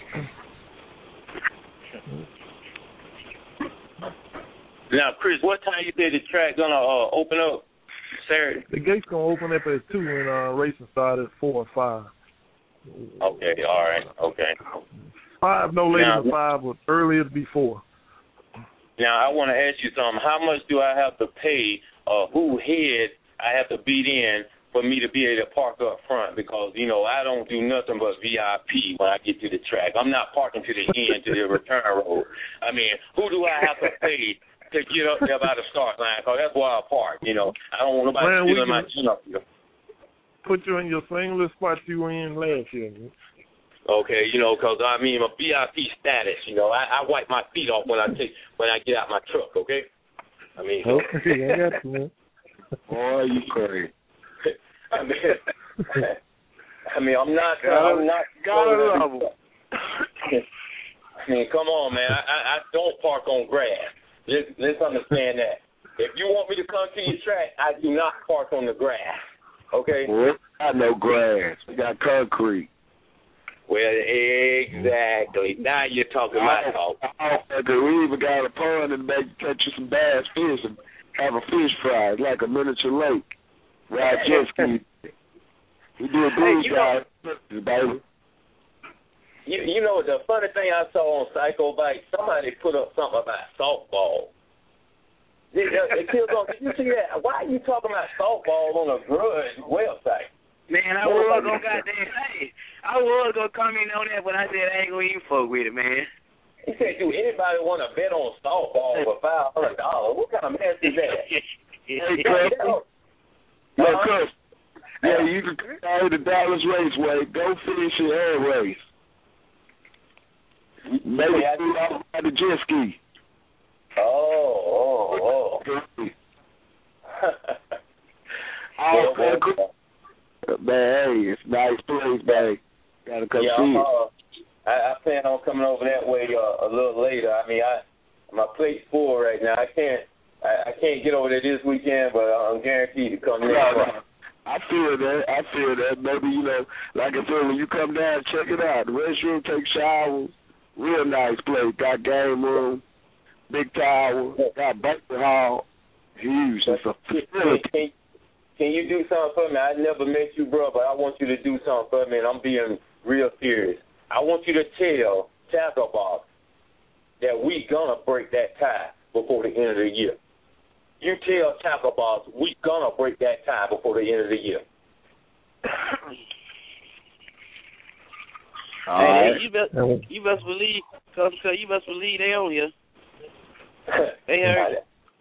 Now, Chris, what time you said the track gonna open up Saturday? The gate's gonna open up at 2 and racing start at 4 or 5. Okay, all right, okay. 5, no later than 5, but earlier to be 4. Now, I want to ask you something. How much do I have to pay, who head I have to beat in for me to be able to park up front? Because, you know, I don't do nothing but VIP when I get to the track. I'm not parking to the end, to the return road. I mean, who do I have to pay to get up there by the start line? Because that's where I park, you know. I don't want nobody stealing my chin up here. Put you in your single spot you were in last year. Okay, you know, because I mean, my VIP status, you know, I wipe my feet off when I get out my truck. Okay, I mean. Okay, I got you, man. Boy, you crazy. I mean, I'm not. Gotta love him. I mean, come on, man. I don't park on grass. Let's understand that. If you want me to come to your track, I do not park on the grass. Okay? Well, we got no grass. We got concrete. Well, exactly. Now you're talking my talk. We even got a pond in the back to catch you some bass fish and have a fish fry. It's like a miniature lake. Ride jet ski. We do a blue guy, baby. You know, the funny thing I saw on Psycho Bike, somebody put up something about softball. Did you see that? Why are you talking about softball on a Grudge website? Man, I was gonna I was gonna comment on that, but I said I ain't gonna even fuck with it, man. He said, "Do anybody want to bet on softball for $500? What kind of mess is that?" Hey, Cuz. Yeah, you can go to the Dallas Raceway, go fishing and race. Maybe I the jet ski. Oh. Man, hey, it's a nice place, man. Gotta come see it. I plan on coming over that way a little later. I mean, my plate's full right now. I can't get over there this weekend, but I'm guaranteed to come next week. I feel that. Maybe, you know, like I said, when you come down, check it out. The restroom, take showers. Real nice place. Got game room, big tower, got banquet hall. Huge. It's a facility. Can you do something for me? I never met you, bro, but I want you to do something for me, and I'm being real serious. I want you to tell Tackle Box that we gonna break that tie before the end of the year. You tell Tackle Box we gonna break that tie before the end of the year. Hey, you best believe, cause you best believe they on here. They heard.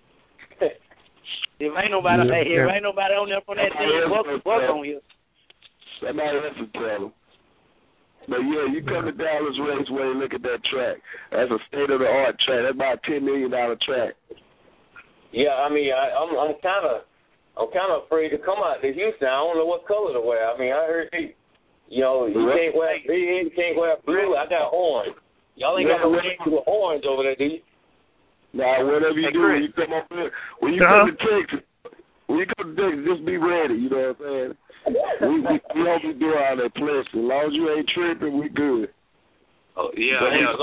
If ain't nobody on there from that team, work on here. Somebody else will tell them. But yeah, you come to Dallas Raceway and look at that track. That's a state-of-the-art track. That's about a $10 million track. Yeah, I mean, I'm kind of afraid to come out to Houston. I don't know what color to wear. I mean, I heard you can't wear blue. I got orange. Y'all ain't got no name with orange over there, do you? Nah, whatever you do, when you come up here, when you come to Texas, just be ready. You know what I'm saying? We don't be doing all that plus. As long as you ain't tripping, we good. Oh yeah.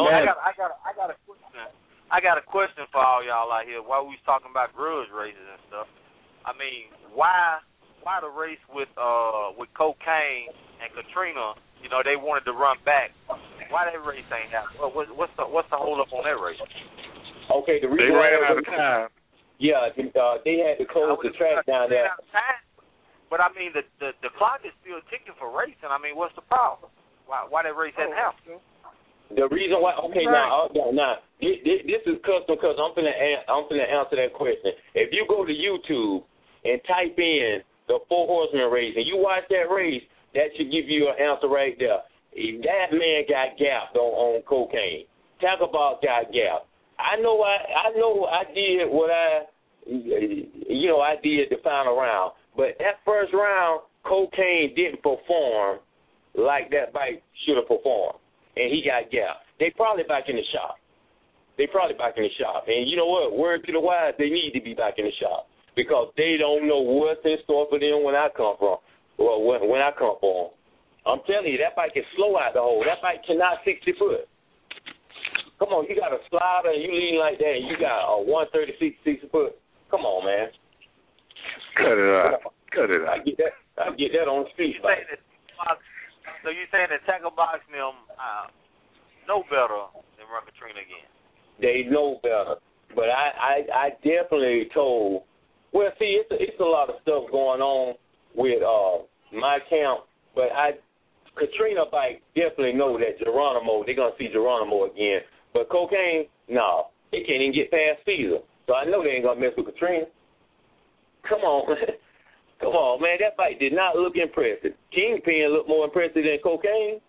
I got a question for all y'all out here. While we was talking about grudge races and stuff, I mean, why the race with Cocaine and Katrina? You know, they wanted to run back. Why that race ain't happening? What's the hold up on that race? Okay, the reason they ran out of time. Yeah, they had to close the track down there. But I mean, the clock is still ticking for racing. I mean, what's the problem? Why that race hasn't happened? The reason why, okay, now this is custom because I'm finna answer that question. If you go to YouTube and type in the Four Horsemen race and you watch that race, that should give you an answer right there. That man got gapped on cocaine. Talk about got gapped. I know I did what I did the final round, but that first round, cocaine didn't perform like that bike should have performed. And he got gapped. They probably back in the shop. And you know what? Word to the wise, they need to be back in the shop because they don't know what's in store for them when I come from. Well, when I come for them. I'm telling you, that bike is slow out the hole. That bike cannot 60 foot. Come on, you got a slider and you lean like that and you got a 136 60 foot. Come on, man. Cut it out. I get that on the street. So you saying that Tackle Box them know better than Run Katrina again? They know better, but I definitely told. Well, see, it's a lot of stuff going on with my camp, but Katrina bike definitely know that Geronimo. They're gonna see Geronimo again, but cocaine, no, they can't even get past Caesar. So I know they ain't gonna mess with Katrina. Come on, man. Come on, man. That bike did not look impressive. Kingpin looked more impressive than cocaine.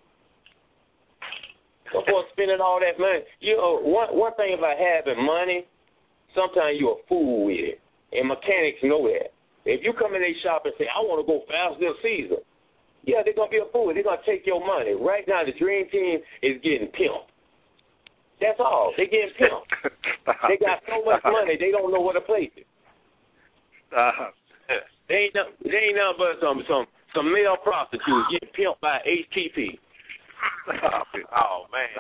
Before spending all that money. You know, one thing about having money, sometimes you're a fool with it. And mechanics know that. If you come in their shop and say, I want to go faster than Caesar, yeah, they're going to be a fool. They're going to take your money. Right now, the Dream Team is getting pimped. That's all. They're getting pimped. They got so much money, they don't know where to place it. They ain't nothing but some male prostitutes getting pimped by HTP. Oh man.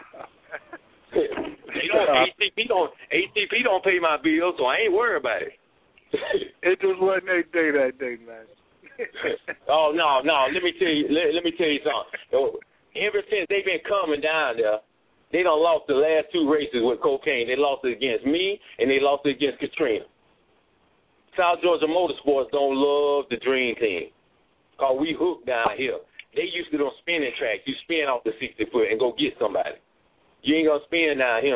HTP don't pay my bills, so I ain't worried about it. It just wasn't their day that day, man. Oh no. Let me tell you something. Ever since they've been coming down there, they done lost the last two races with cocaine. They lost it against me and they lost it against Katrina. South Georgia Motorsports don't love the Dream Team because we hooked down here. They used to do spinning tracks. You spin off the 60 foot and go get somebody. You ain't gonna spin down here.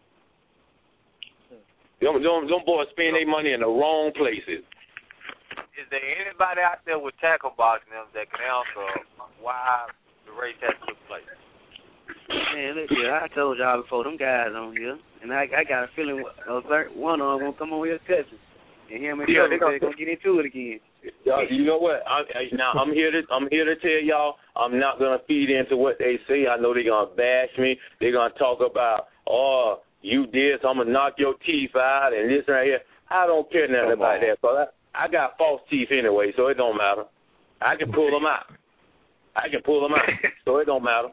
Them boys spend their money in the wrong places. Is there anybody out there with tackle boxing them that can answer why the race has to take place? Man, look here, I told y'all before, them guys on here, and I got a feeling one of them gonna come on here cussing. And him and they're gonna get into it again. You know what? I'm here to tell y'all I'm not gonna feed into what they say. I know they're gonna bash me. They're gonna talk about, oh, you did, so I'm gonna knock your teeth out and this right here. I don't care nothing about that. So I got false teeth anyway, so it don't matter. I can pull them out. So it don't matter.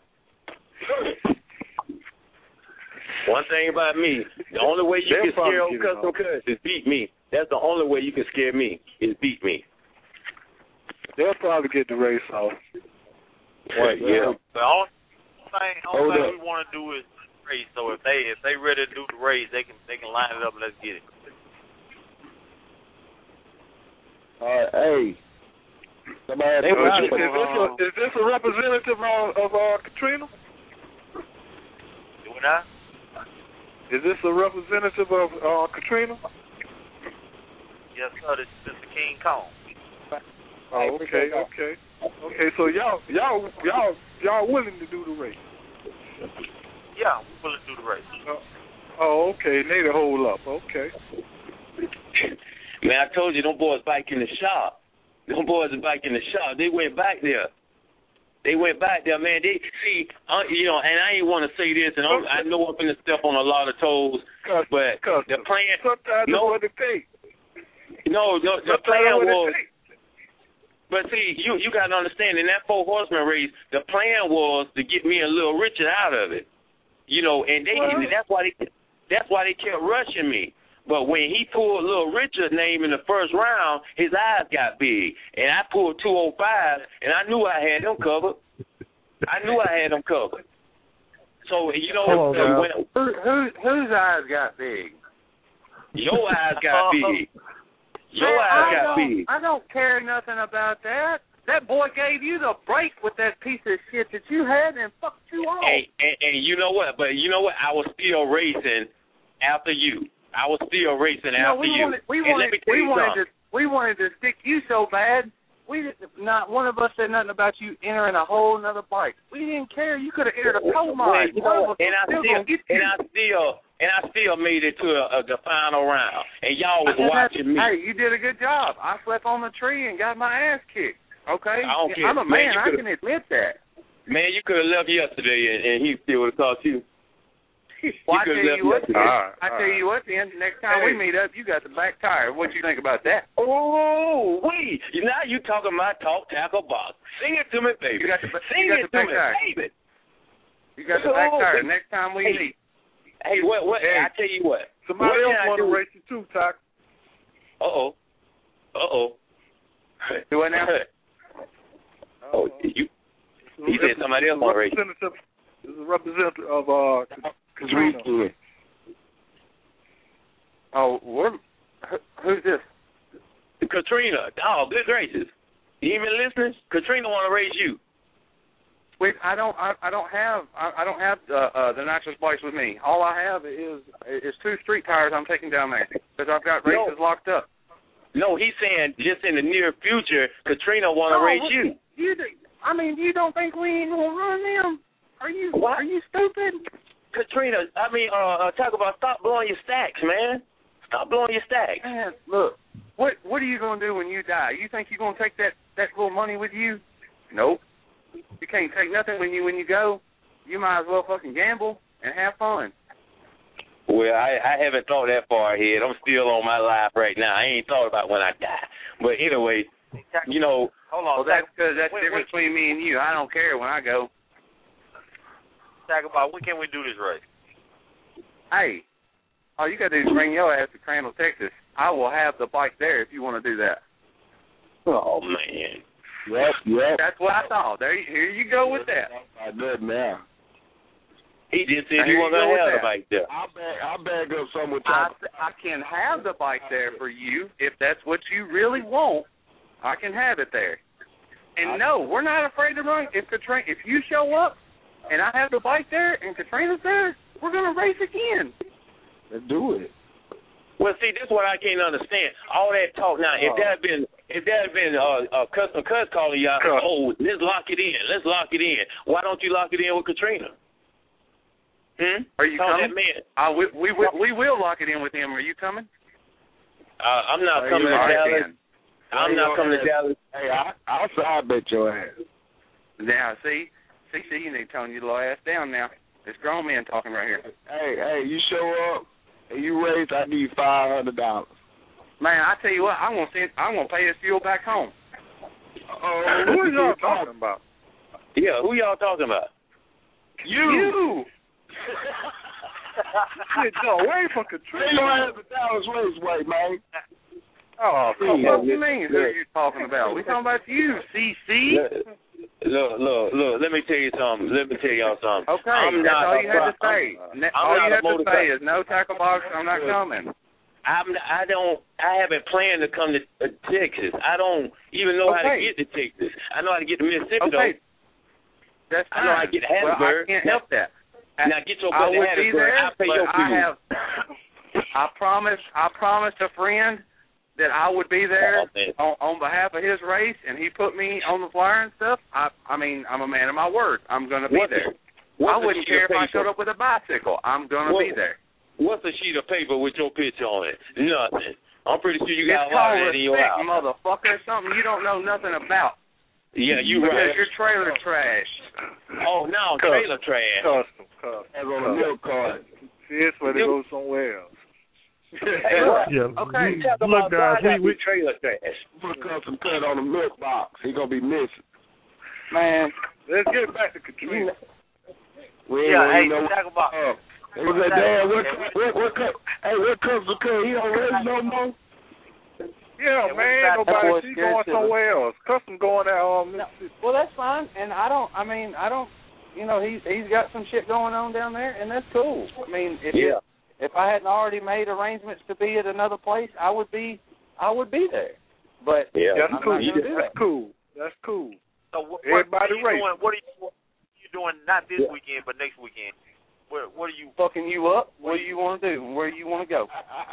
One thing about me, the only way you can scare old Custom Cuts is beat me. That's the only way you can scare me is beat me. They'll probably get the race off. Yeah. The only thing we want to do is race. So if they ready to do the race, they can line it up and let's get it. Hey. Somebody is this a representative of Katrina? Do it now? Is this a representative of Katrina? Yes, sir. This is Mr. King Kong. Oh, okay. So y'all willing to do the race? Yeah, we're willing to do the race. Oh, okay. They to hold up. Okay. Man, I told you, them boys back in the shop. Them boys are back in the shop. They went back there. Man. They see, and I ain't want to say this, and I know I'm going to step on a lot of toes, but the plan. Sometimes no, what it takes. No, the plan was. But see, you got to understand, in that Four Horsemen race, the plan was to get me a Little Richard out of it, and that's why they kept rushing me. But when he pulled Little Richard's name in the first round, his eyes got big, and I pulled 205, and I knew I had him covered. So whose eyes got big? Your eyes got big. I don't care nothing about that. That boy gave you the break with that piece of shit that you had and fucked you off. And you know what? But you know what? I was still racing after you. We wanted to stick you so bad. Not one of us said nothing about you entering a whole nother bike. We didn't care. You could have entered a coal mine. And I still made it to the final round. And y'all was watching me. Hey, you did a good job. I slept on the tree and got my ass kicked. Okay? I don't care. I'm a man. I can admit that. Man, you could have left yesterday and he still would have caught you. Well, I tell you what, then, next time we meet up, you got the back tire. What you think about that? Oh, wait. Now you talking about Talk Tackle Box. Sing it to me, baby. You got the back tire. Baby. You got the back tire. Next time we meet. Hey, what? Hey, I tell you what. Somebody else want to race you too, Tack. Uh-oh. Do it now? Oh, you said somebody else want to race you. This is a representative of Katrina. Oh, who's this? Katrina. Oh, good gracious. You even listening? Katrina want to race you. Wait, I don't have the nitrous bikes with me. All I have is 2 street tires I'm taking down there because I've got races locked up. No, he's saying just in the near future, Katrina want to race you. You don't think we ain't gonna run them? Are you stupid? Katrina, talk about stop blowing your stacks, man. Stop blowing your stacks. Man, look, what are you gonna do when you die? You think you're gonna take that little money with you? Nope. You can't take nothing when you go. You might as well fucking gamble and have fun. Well, I haven't thought that far ahead. I'm still on my life right now. I ain't thought about when I die. But anyway, you know. Hold on. Well, that's because that's the difference between me and you. I don't care when I go. Talk about when can we do this race? Hey, all you got to do is bring your ass to Crandall, Texas. I will have the bike there if you want to do that. Oh, man. Yep. That's what I thought. Here you go with that. I did now. He just said he wasn't going to have the bike there. I'll bag up some with I can have the bike there for you if that's what you really want. I can have it there. And no, we're not afraid to run. If you show up and I have the bike there and Katrina's there, we're going to race again. Let's do it. Well, see, this is what I can't understand. All that talk now. If there had been a custom cuss calling you out, let's lock it in. Why don't you lock it in with Katrina? Are you coming? We will lock it in with him. Are you coming? I'm not coming to Dallas. I'm not coming to Dallas. Hey, I'll side bet your ass. Now, see, you need to tone your little ass down now. It's grown men talking right here. Hey, you show up and you race, I need $500. Man, I tell you what, I'm gonna pay his fuel back home. Who are y'all talking about? Yeah, who y'all talking about? You. Shit, go away from Katrina. You don't have the Dallas Raceway, man. Oh, come on. What do you mean? Who are you talking about? We talking about you, CC. Look. Let me tell you something. Okay, that's all you had to say. All you have to say is no tackle box. I'm not coming. I haven't planned to come to Texas. I don't even know how to get to Texas. I know how to get to Mississippi though. That's fine. I know how to get to Hattiesburg. I can't help that. Now get your butt to Hattiesburg. I'll pay your fuel. I promised a friend that I would be there on behalf of his race, and he put me on the flyer and stuff. I mean, I'm a man of my word. I'm going to be there. I wouldn't care if I showed up with a bicycle. I'm going to be there. What's a sheet of paper with your picture on it? Nothing. I'm pretty sure you got a lot of that in your house. Motherfucker, something you don't know nothing about. Yeah, you because right. You're trailer trash. Oh, no, trailer trash. Custom. That's on a milk card. See, it's where they go somewhere else. Okay. Look, guys, we trailer trash. Put a custom cut on the milk box. He gonna be missing. Man, let's get back to Katrina. Talk about. Was that Dad? What custom cut? He don't race no more. Yeah, man. Nobody. She going somewhere else. Custom going out. Well, that's fine. And I don't. You know, he's got some shit going on down there, and that's cool. I mean, if I hadn't already made arrangements to be at another place, I would be there. But that's I'm cool. not gonna do that. That's cool. That's cool. So what Everybody are you doing? What are you doing? Not this weekend, but next weekend. What are you fucking you up? What do you want to do? Where do you want to go?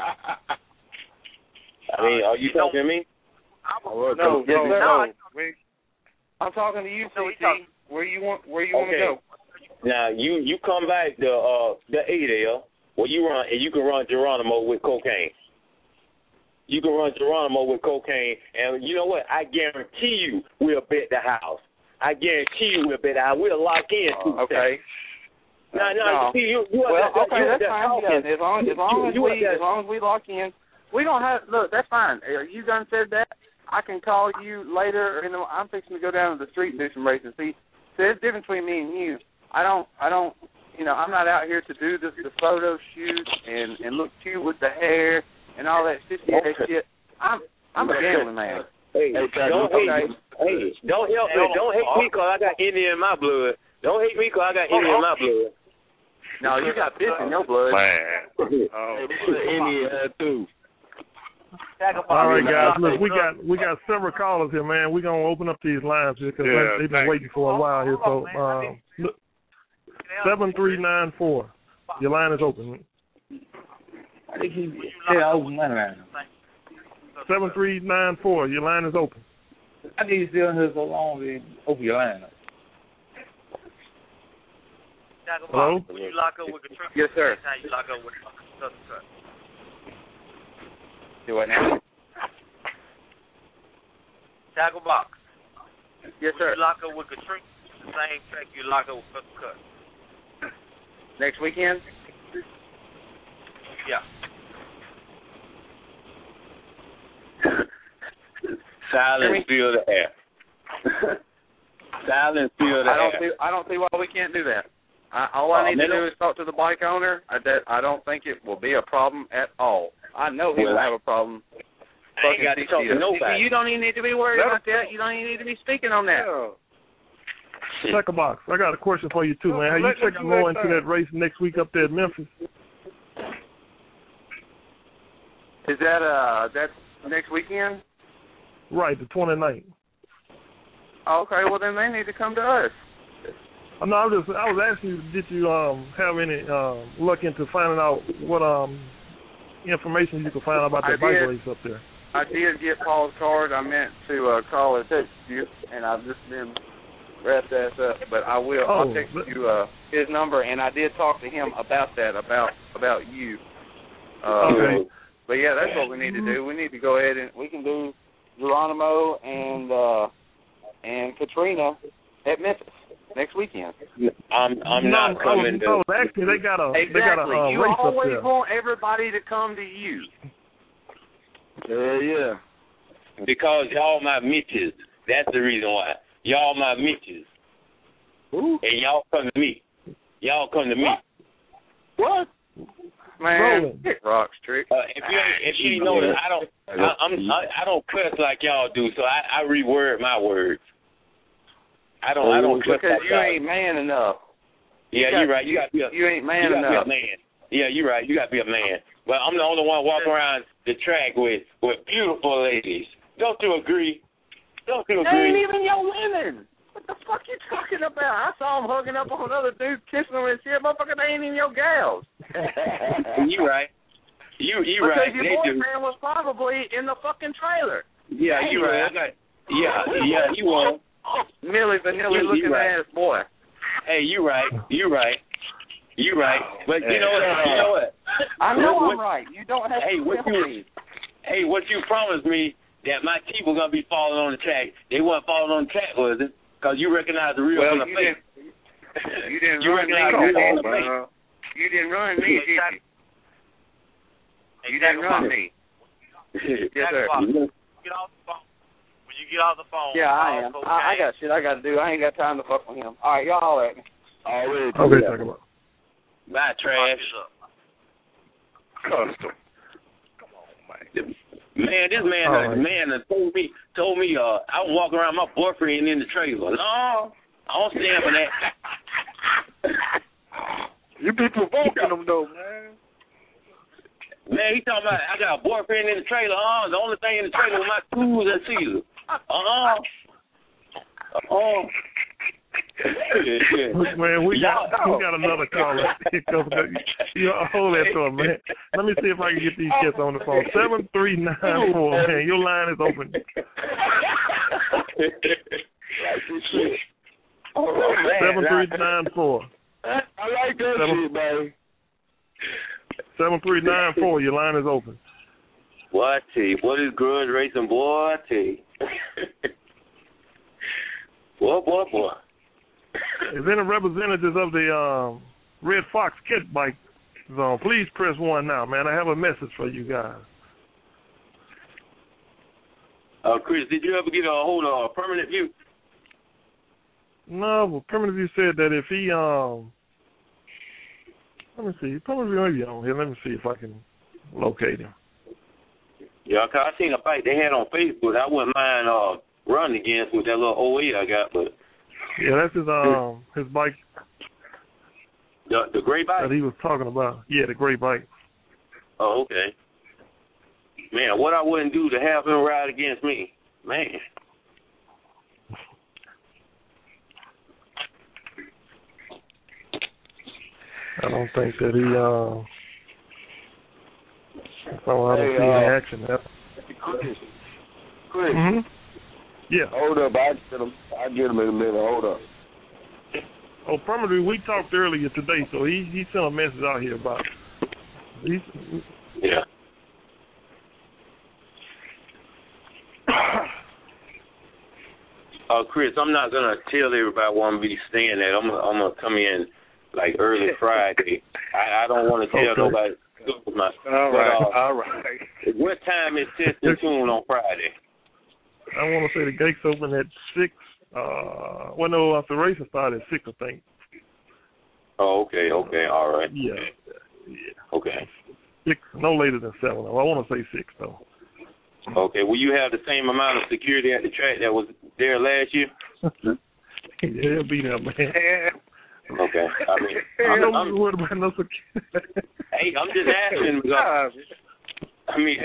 I mean, are you talking to me? No. I'm talking to you, CC. Where you want to go? Now you come back to the Adel where you run, and you can run Geronimo with cocaine. You can run Geronimo with cocaine, and you know what? I guarantee you we'll bet the house. I guarantee you we'll bet the house. We'll lock in. Okay. No. See, you okay, that's fine. Yeah, as long as we lock in, we don't have. Look, that's fine. You done said that. I can call you later. I'm fixing to go down to the street and do some racing. See, there's a difference between me and you. I don't. I'm not out here to do the photo shoot and look cute with the hair and all that shit. I'm a gambling man. Don't hate me because I got Indian in my blood. Don't hate me because I got Indian in my blood. No, you got fish in your blood. Man. Indian too. All right, guys. Look, we got several callers here, man. We're gonna open up these lines here because they've been waiting for a while here. So, look, 7394. Your line is open. I think he said I open line right now. 7394. Your line is open. I need to stay on here so long to open your line up. Hello? When you lock up with Katrina, yes, sir. how you lock up with Southern Cut. Do what now? Tackle box. Yes, sir. When you lock up with Katrina, the same track you lock up with Southern Cut. Next weekend? Yeah. Silence fill the air. Silence fill the air. I don't see why we can't do that. All I need to do is talk to the bike owner. I don't think it will be a problem at all. I know he will have a problem. I ain't got to talk to nobody. You don't even need to be worried about that. You don't even need to be speaking on that. Check a box. I got a question for you too, man. How you checking going to that race next week up there at Memphis? Is that that's next weekend? Right, the 29th. Okay, well then they need to come to us. No, I was asking you, did you have any look into finding out what information you could find out about the bike race up there? I did get Paul's card. I meant to call and text you, and I've just been wrapped ass up. But I will. I'll text you his number, and I did talk to him about that, about you. Okay. But yeah, that's what we need to do. We need to go ahead and we can do Geronimo and Katrina at Memphis next weekend. I'm not coming to. No, actually, they got a exactly. They got a you race always up there. want everybody to come to you. Yeah. Because y'all my Mitches. That's the reason why. Y'all my Mitches. Ooh. And y'all come to me. Y'all come to me. What? Man, rocks, trick. If you know that I don't cuss like y'all do, so I reword my words. I don't cuss because like you y'all. ain't man enough. Yeah, you're right. You got to be you ain't man you enough. Be a man. Yeah, you're right. You got to be a man. But I'm the only one walking around the track with beautiful ladies. Don't you agree? Don't you They agree? ain't even your women. What the fuck you talking about? I saw them hugging up on other dudes, kissing them and shit. Motherfucker, they ain't even your gals. You right. You right. Because your boyfriend was probably in the fucking trailer. Yeah, you right. Yeah, you won. Millie Vanilli looking right. ass boy. Hey, you right. But you know what? I know I'm right. You don't have to tell me. Hey, what you promised me that my teeth were gonna be falling on the track. They weren't falling on the track, was it? Because you recognize the real from the fake. You didn't you run me. recognize the real from the fake. You didn't run me, did you? You didn't run me. Yes, sir. Get off the phone. When you get off the phone. Yeah, I am. I got shit I got to do. I ain't got time to fuck with him. All right, y'all at me. Okay, talk about. Bye, trash. Custom. Come on, man. Man, this man told me I would walk around my boyfriend in the trailer. No, I don't stand for that. You be provoking them though, man. Man, he talking about I got a boyfriend in the trailer. The only thing in the trailer was my tools and sealer. Oh. Man, we got another caller. Hold that thought, man. Let me see if I can get these kids on the phone. 7394, man. Your line is open. 7394. I like that shit, man. 7394, your line is open. Boy, I tell you, what is grudge racing, boy, I tell you. Boy. If any representatives of the Red Fox Kit Bike Zone, please press 1 now, man. I have a message for you guys. Chris, did you ever get a hold of Permanent View? No, well, Permanent View said that if he, let me see, Permanent View may be on here. Let me see if I can locate him. Yeah, cause I seen a bike they had on Facebook. I wouldn't mind running against with that little 08 I got, but. Yeah, that's his bike. The gray bike? That he was talking about. Yeah, the gray bike. Oh, okay. Man, what I wouldn't do to have him ride against me. Man. I don't think that he, I don't see any action. Chris. Mm-hmm. Yeah. Hold up, I get him in a minute. Hold up. Oh, Permanently, we talked earlier today, so he sent a message out here about it. Yeah. Chris, I'm not gonna tell everybody where I'm gonna be staying at. I'm gonna come in like early Friday. I don't want to tell nobody. All right. What time is Test and Tune on Friday? I want to say the gates open at 6. Well, no, after racing started at 6, I think. Oh, okay, all right. Yeah. Okay. 6, no later than 7. I want to say 6 though. Okay. Will you have the same amount of security at the track that was there last year? Yeah, he'll be there, man. Okay. I mean, I'm worried about no security. Hey, I'm just asking because. I mean,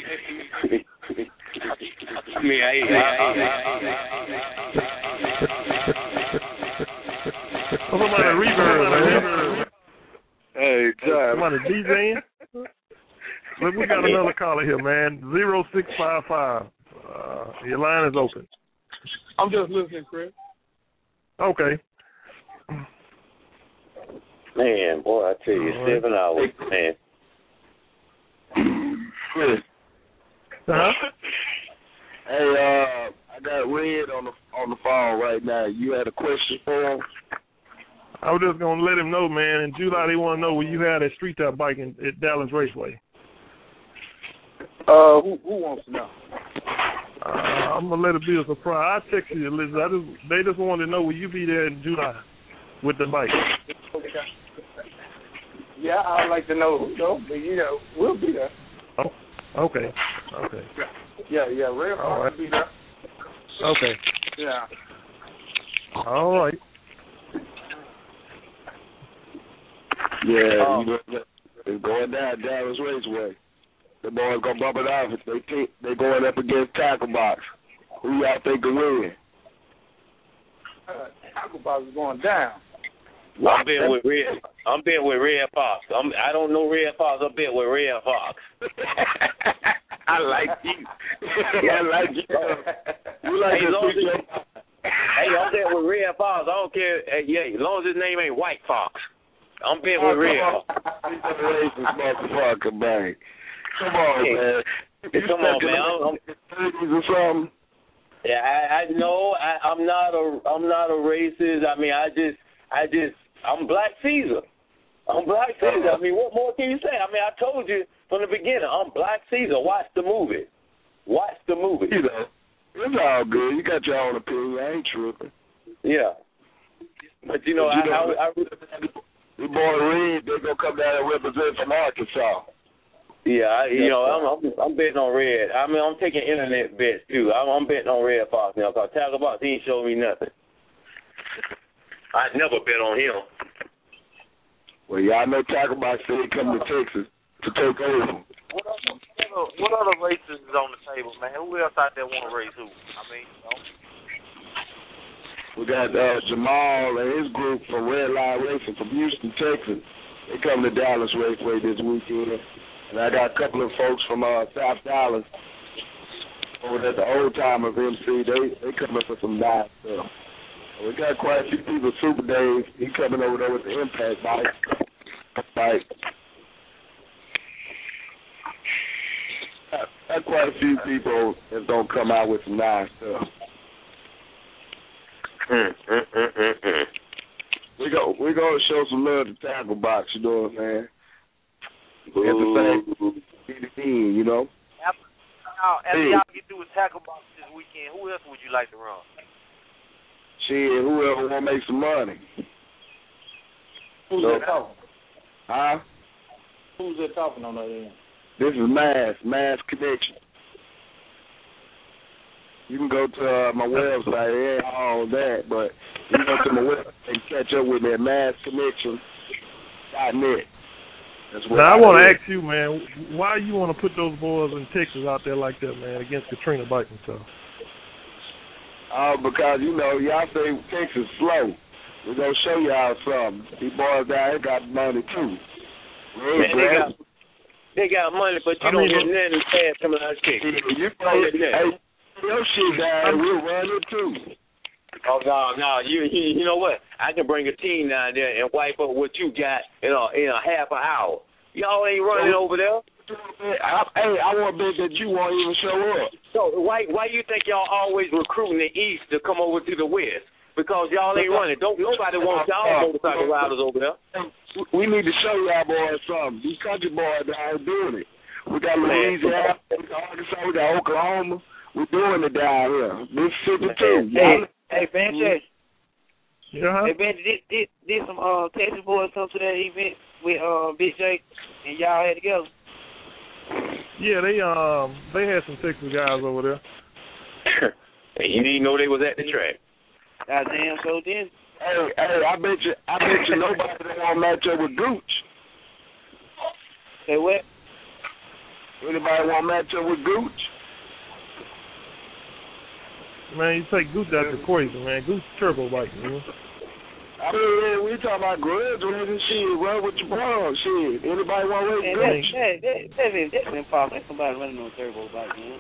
somebody reverb, man. Hey, John. Somebody DJing. Look, we got another caller here, man. 0655. Your line is open. I'm just listening, Chris. Okay. Man, boy, I tell you, 7 hours, man. Chris. Uh-huh. Hey, I got Red on the phone right now. You had a question for him? I was just gonna let him know, man. In July, they want to know where you had that street top bike at Dallas Raceway. Who wants to know? I'm gonna let it be a surprise. I text you, Liz. They just wanted to know will you be there in July with the bike. Yeah, I'd like to know who, though, but we'll be there. Oh, okay. Yeah, Red Fox will be there. Okay. Yeah. All right. Yeah, it's going down Dallas Raceway. The boys gonna bump it off. They going up against Tackle Box. Who y'all think will win? Tackle Box is going down. I'm betting with Red Fox. I don't know Red Fox. I'm betting with Red Fox. I like you. I like you. You like Hey, I'm betting with Red Fox. I don't care. As long as his name ain't White Fox. I'm betting with Red Fox. Racist motherfucker, man. Come on, man. Come on, man. I'm or something. Yeah, I know. I'm not a racist. I mean, I'm Black Caesar. I'm Black Caesar. I mean, what more can you say? I mean, I told you from the beginning, I'm Black Caesar. Watch the movie. You know, it's all good. You got your own opinion. I ain't tripping. Yeah. But, the boy Reed, they're going to come down and represent from Arkansas. Yeah, I'm betting on Red. I mean, I'm taking internet bets, too. I'm betting on Red Fox now, because Tackle Box, he ain't showing me nothing. I never bet on him. Well, y'all know Tackle Box said he come to Texas to take over. What other races is on the table, man? Who else out there want to race who? I mean, We got Jamal and his group from Red Line Racing from Houston, Texas. They come to Dallas Raceway this weekend. And I got a couple of folks from South Dallas over at the Old Timers MC. They coming for some nice stuff. We got quite a few people. Super Dave, he coming over there with the Impact bike. Got quite a few people that's gonna come out with some nice stuff. We're gonna show some love to Tackle Box, you know what I'm saying? At the same team, you know. After y'all get through with Tackle Box this weekend, who else would you like to run? Shit, whoever want to make some money. Who's that talking? Huh? Who's that talking on that end? This is Mass Connection. You can go to my website, it ain't all that, but you can go to my website and catch up with me at massconnection.net. Now, I want to ask you, man, why you want to put those boys in Texas out there like that, man, against Katrina Bike and stuff? Because, you know, y'all say Texas slow. We're going to show y'all something. These boys down here got money, too. They got money, but you don't get nothing fast coming out of Texas. Your shit down, we'll run it, too. Oh, no, you know what? I can bring a team down there and wipe up what you got in a half an hour. Y'all ain't running over there. I want to bet that you won't even show up. So why you think y'all always recruiting the East to come over to the West? Because y'all ain't running. Don't nobody want y'all motorcycle riders over there. We need to show y'all boys something. These country boys are doing it. We got Louisiana, we got Arkansas, we got Oklahoma. We're doing it down here. Mississippi too. Hey, Fanchase. Yeah. Hey, Ben, did some Texas boys come to that event with Big J and y'all had together? Yeah, they had some Texas guys over there. You didn't know they was at the track. Goddamn, so then. Hey, I bet you nobody that won't match up with Gooch. Say what? Anybody want to match up with Gooch? Man, you take Gooch out the equation, man. Gooch turbo bike, man. I mean, we talking about grudge racing, shit. Run with your bros, shit. Anybody want to race Gooch? That's impossible. Ain't somebody running on a turbo bike, man.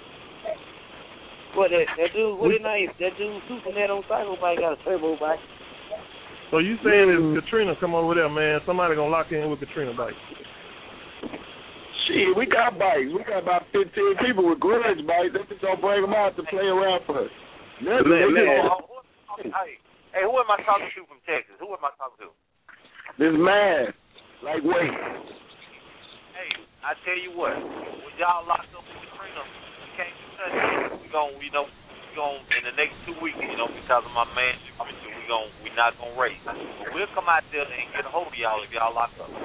What that dude? What his name? That dude Supernet on cycle bike got a turbo bike. So you saying if Katrina come over there, man, somebody gonna lock in with Katrina bike? Shit, we got bikes. We got about 15 people with grudge bikes. They just don't bring them out to play around for us. Hey, who am I talking to from Texas? Who am I talking to? This man, like wait. Hey, I tell you what, when y'all locked up with Katrina, you can't do nothing. We gon' in the next 2 weeks, because of my man, we not gonna race. But we'll come out there and get a hold of y'all if y'all locked up.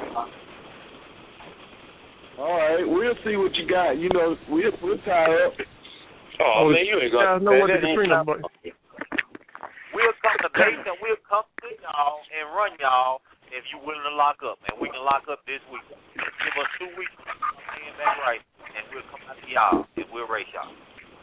All right, we'll see what you got. You know, we'll tie up. Oh man, you ain't gonna know what the Katrina bike. We'll come to base and we'll come to y'all and run y'all if you willing to lock up. And we can lock up this week. Give us 2 weeks to get back right, and we'll come out to y'all and we'll race y'all.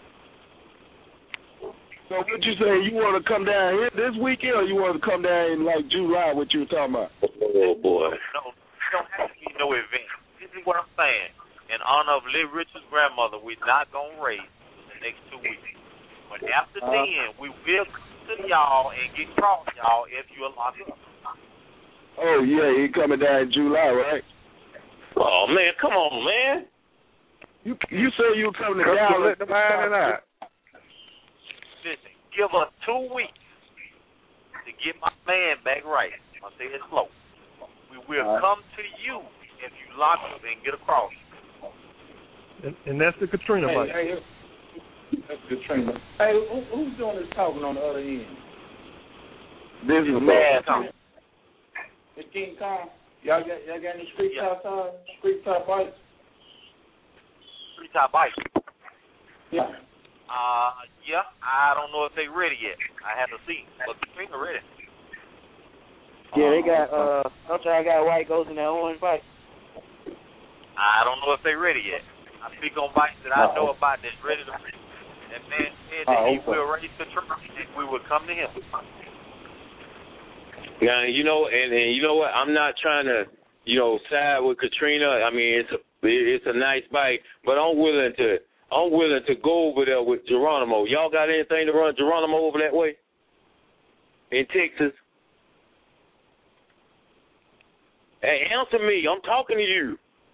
So what you saying? You want to come down here this weekend, or you want to come down in like July? What you were talking about? Oh boy. No, it don't have to be no event. This is what I'm saying. In honor of Liv Richards' grandmother, we're not gonna race the next 2 weeks. But after then, we will come to y'all and get across y'all if you allow it. Oh yeah, he coming down in July, right? Oh man, come on, man. You said you were coming to Dallas. Let them iron it out. Listen, give us 2 weeks to get my man back right. I say it slow. We will come to you if you lock up and get across. And that's the Katrina bike. That's Katrina. Hey, who's doing this talking on the other end? This is man. It's King Kong. Y'all got any street top bikes? Street top bikes? Yeah. Yeah, I don't know if they ready yet. I have to see, but Katrina ready. Yeah, they got don't y'all got white ghosts in that orange bike? I don't know if they ready yet. I speak on bikes that I know about that's ready to race. That man said that he will race Katrina and we would come to him. Now, you know, and you know what? I'm not trying to, you know, side with Katrina. I mean, it's a nice bike, but I'm willing to go over there with Geronimo. Y'all got anything to run Geronimo over that way in Texas? Hey, answer me. I'm talking to you.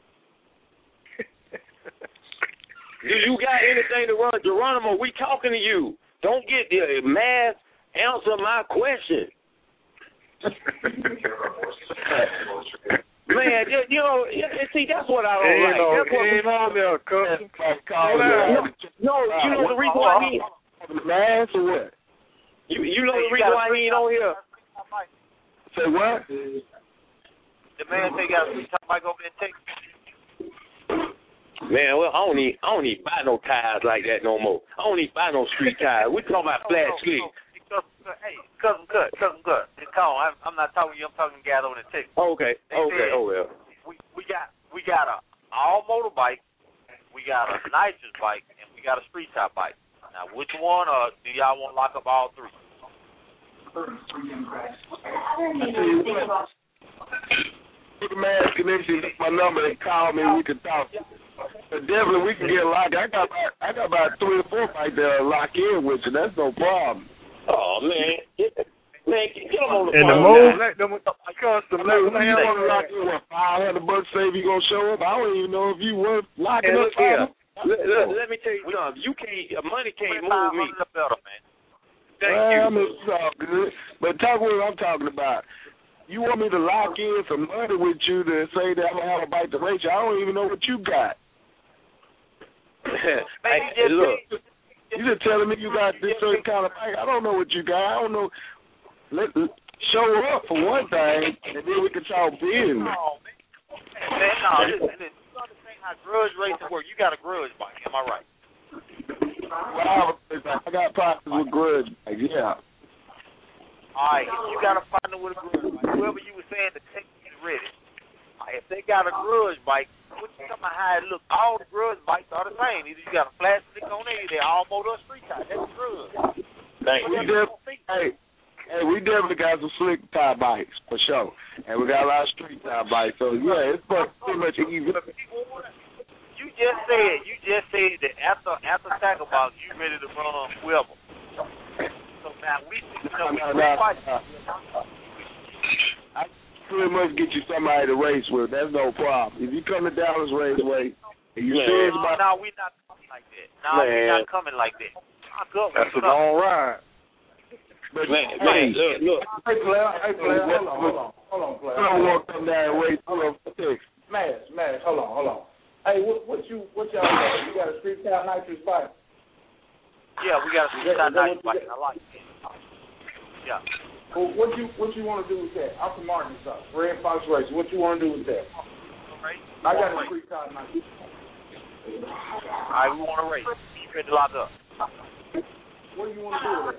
Do you got anything to run Geronimo? We talking to you. Don't get mad. Answer my question. Man, you know, see, that's what I don't like. That's what ain't on there, cousin. No, you know the reason why he man, so what? You know the reason why he ain't on here. Say what? The man say he got a three-top bike over in Texas. Man, well, I don't need buy no tires like that no more. I don't need buy no street tires. We talking about flat slick. Hey, cousin Cut. Just call. I'm not talking to you. I'm talking to guys over in Texas. Okay. Oh well. We got a all motorbike, we got a nitrous bike, and we got a street top bike. Now, which one do y'all want to lock up all three? Put the man connection, my number, and call me. We can talk. But definitely, we can get locked. I got about 3 or 4 right there lock in with you. That's no problem. Oh man, get them on the phone. Let them custom. Let them want to lock in with $500 say if you gonna show up. I don't even know if you worth locking up. Let me tell you something. Money can't move me. Thank you. I mean, it's all good. But talk what I'm talking about. You want me to lock in some money with you to say that I'm gonna have a bike to race you? I don't even know what you got. Hey, look. You just telling me you got this certain kind of bike. I don't know what you got. I don't know. Show up for one thing, and then we can talk business. Listen. You understand how grudge racing works. You got a grudge bike. Am I right? Well, I got partners with grudge bikes, yeah. All right, if you got a partner with a grudge bike, whoever you were saying the tech is ready. If they got a grudge bike, what you talking about how it look? All the grudge bikes are the same. Either you got a flat stick on it, they're all motor or street tire. That's grudge. Thank you. Hey, we definitely got some slick tire bikes for sure, and we got a lot of street tire bikes. So yeah, it's pretty much easy. You just said that after tackle box, you ready to run whoever. So now we I pretty much get you somebody to race with. That's no problem. If you come to Dallas Raceway and you serious about no, we're not coming like that. No, we're not coming like that. That's a long ride. But man, look. Hey, player, hold on, player. I don't want to come down and race through Texas. Smash, hold on. Hey, what y'all got? You got a street tire nitrous bike? Yeah, we got a street tire nitrous bike. I like it. Yeah. Well, what you want to do with that? I'm from Arkansas, Red Fox Race. What you want to do with that? I got a street tire nitrous. All right, we want to race. You ready to lock up? What do you want to do with that?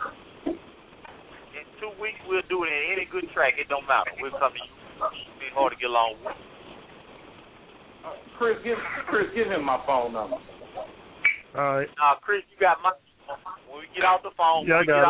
In 2 weeks, we'll do it at any good track. It don't matter. We'll come to you. It's hard to get along with. Chris, give him my phone number. All right. Chris, you got my. When we get off the phone,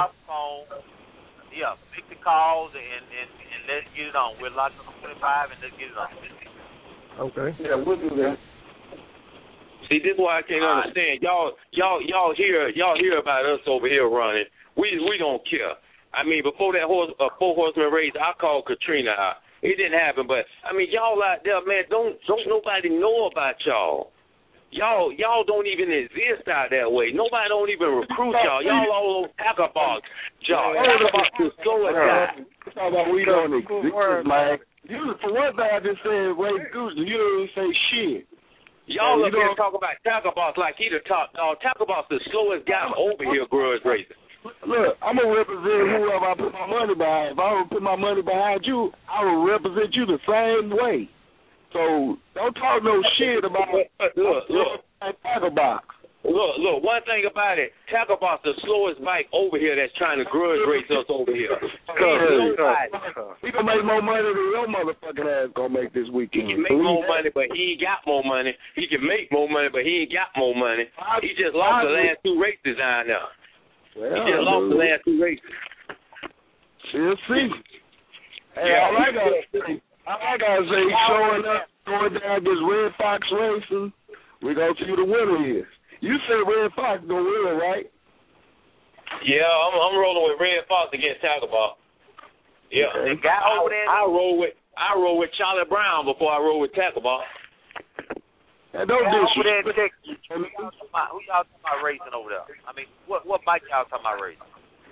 yeah, pick the calls and let's get it on. We'll lock up 25 and let's get it on. Okay. Yeah, we'll do that. See, this is why I can't understand. Y'all hear about us over here running. We don't care. I mean, before that 4-horseman race, I called Katrina out. It didn't happen, but I mean, y'all out there, man, don't nobody know about y'all. Y'all don't even exist out that way. Nobody don't even recruit y'all. Y'all all on Tackle Box. Y'all Tackle Box is so exciting. Talk about we don't exist, man. For one thing, I just said race goose. You don't even say shit. Y'all up here talking about Tackle Box like he the top dog. Tackle Box the slowest guy over here, grudge racing. Look, I'm going to represent whoever I put my money behind. If I don't put my money behind you, I will represent you the same way. So don't talk no shit about look. Tackle Box. Look, one thing about it, Tackle Box the slowest bike over here that's trying to grudge race us over here. He can make more money than your motherfucking ass gonna make this weekend. He can make more money, but he ain't got more money. He can make more money, but he ain't got more money. He just lost the last 2 races down there. He just lost the last 2 races. We'll see. Hey, all I gotta say, showing up, going down this Red Fox Racing, we're gonna see who the winner is. You said Red Fox gonna win, right? Yeah, I'm rolling with Red Fox against Tackle Box. Yeah, the guy over there. I roll with Charlie Brown before I roll with Tackle Box. Don't over there in Texas. Who y'all talking about racing over there? I mean, what bike y'all talking about racing?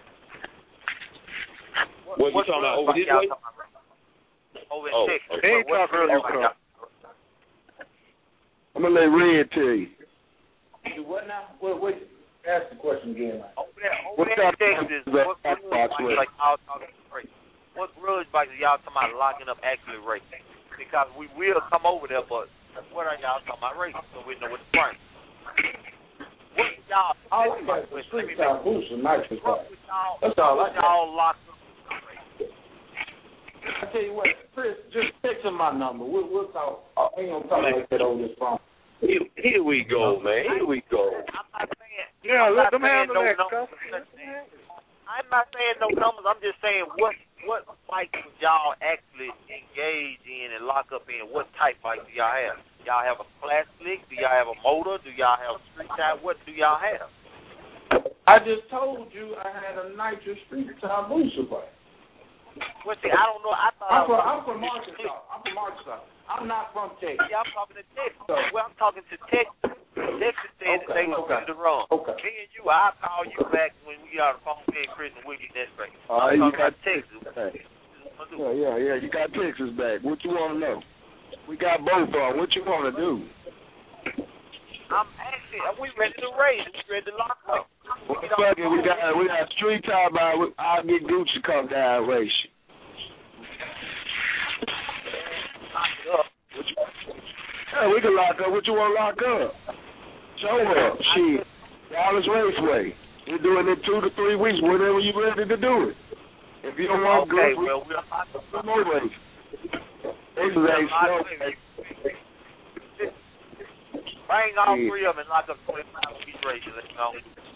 What you talking about over this way? Over in Texas. They ain't talking earlier. I'm gonna let Red tell you. What now? What? Ask the question again. Over there in Texas, what grudge bikes are y'all talking about locking up actually racing? Because we will come over there, but what are y'all talking about racing? So we know what to bring. What y'all? All we got is street style boost and nitrous bike. That's all I got. Y'all locked up. I tell you what, Chris, just text him my number. We'll talk. I ain't gonna talk like that over this phone. Here we go, man. Here we go. I'm not saying. Yeah, let them handle that. I'm not saying no numbers. I'm just saying what bikes would y'all actually engage in and lock up in? What type bikes do y'all have? Y'all have a plastic? Do y'all have a motor? Do y'all have a street tire? What do y'all have? I just told you I had a nitrous street tire booster bike. Well, see, I don't know. I'm from Arkansas. I'm not from Texas. Yeah, I'm talking to Texas. Well, I'm talking to Texas. Texas said that they going to do the run. Okay. Me and you, I'll call you back when we got on the phone with Chris and Willie. That's great. You got Texas. Yeah, you got Texas back. What you want to know? We got both on. What you want to do? We ready to race. We ready to lock up. Well, fuck it. We got street tire by. I'll get Gucci to come down and race you. Hey, we can lock up. What you want to lock up? Show up. Shit. Dallas Raceway. We're doing it 2 to 3 weeks, whenever you're ready to do it. If you don't want to go, we'll lock up. Some more races. This is a slow. Bring all 3 of them and lock up 25 of these races. Let's go.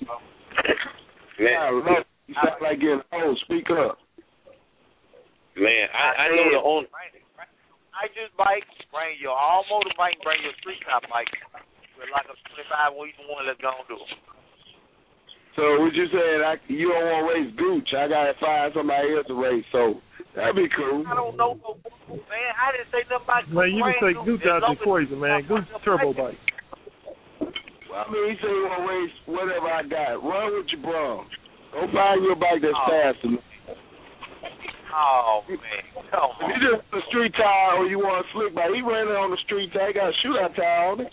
Man, you sound like getting old. Speak up. Man, I know the owner. I just bike, bring your all motorbike, bring your street top bike. We're like a 25 or even one. Let's go and do it. So what you saying? You don't want to race Gooch? I gotta find somebody else to race. So that'd be cool. I don't know, man. I didn't say nothing about. Man, you can take Gooch out the equation, man. Gooch turbo bike. Well, I mean, he said he want to race whatever I got. Run with your bro. Go find your bike that's faster. Oh, man. Come on. If you just a street tire or you want a slick bike, he ran it on the street tire. He got a shootout tire on it.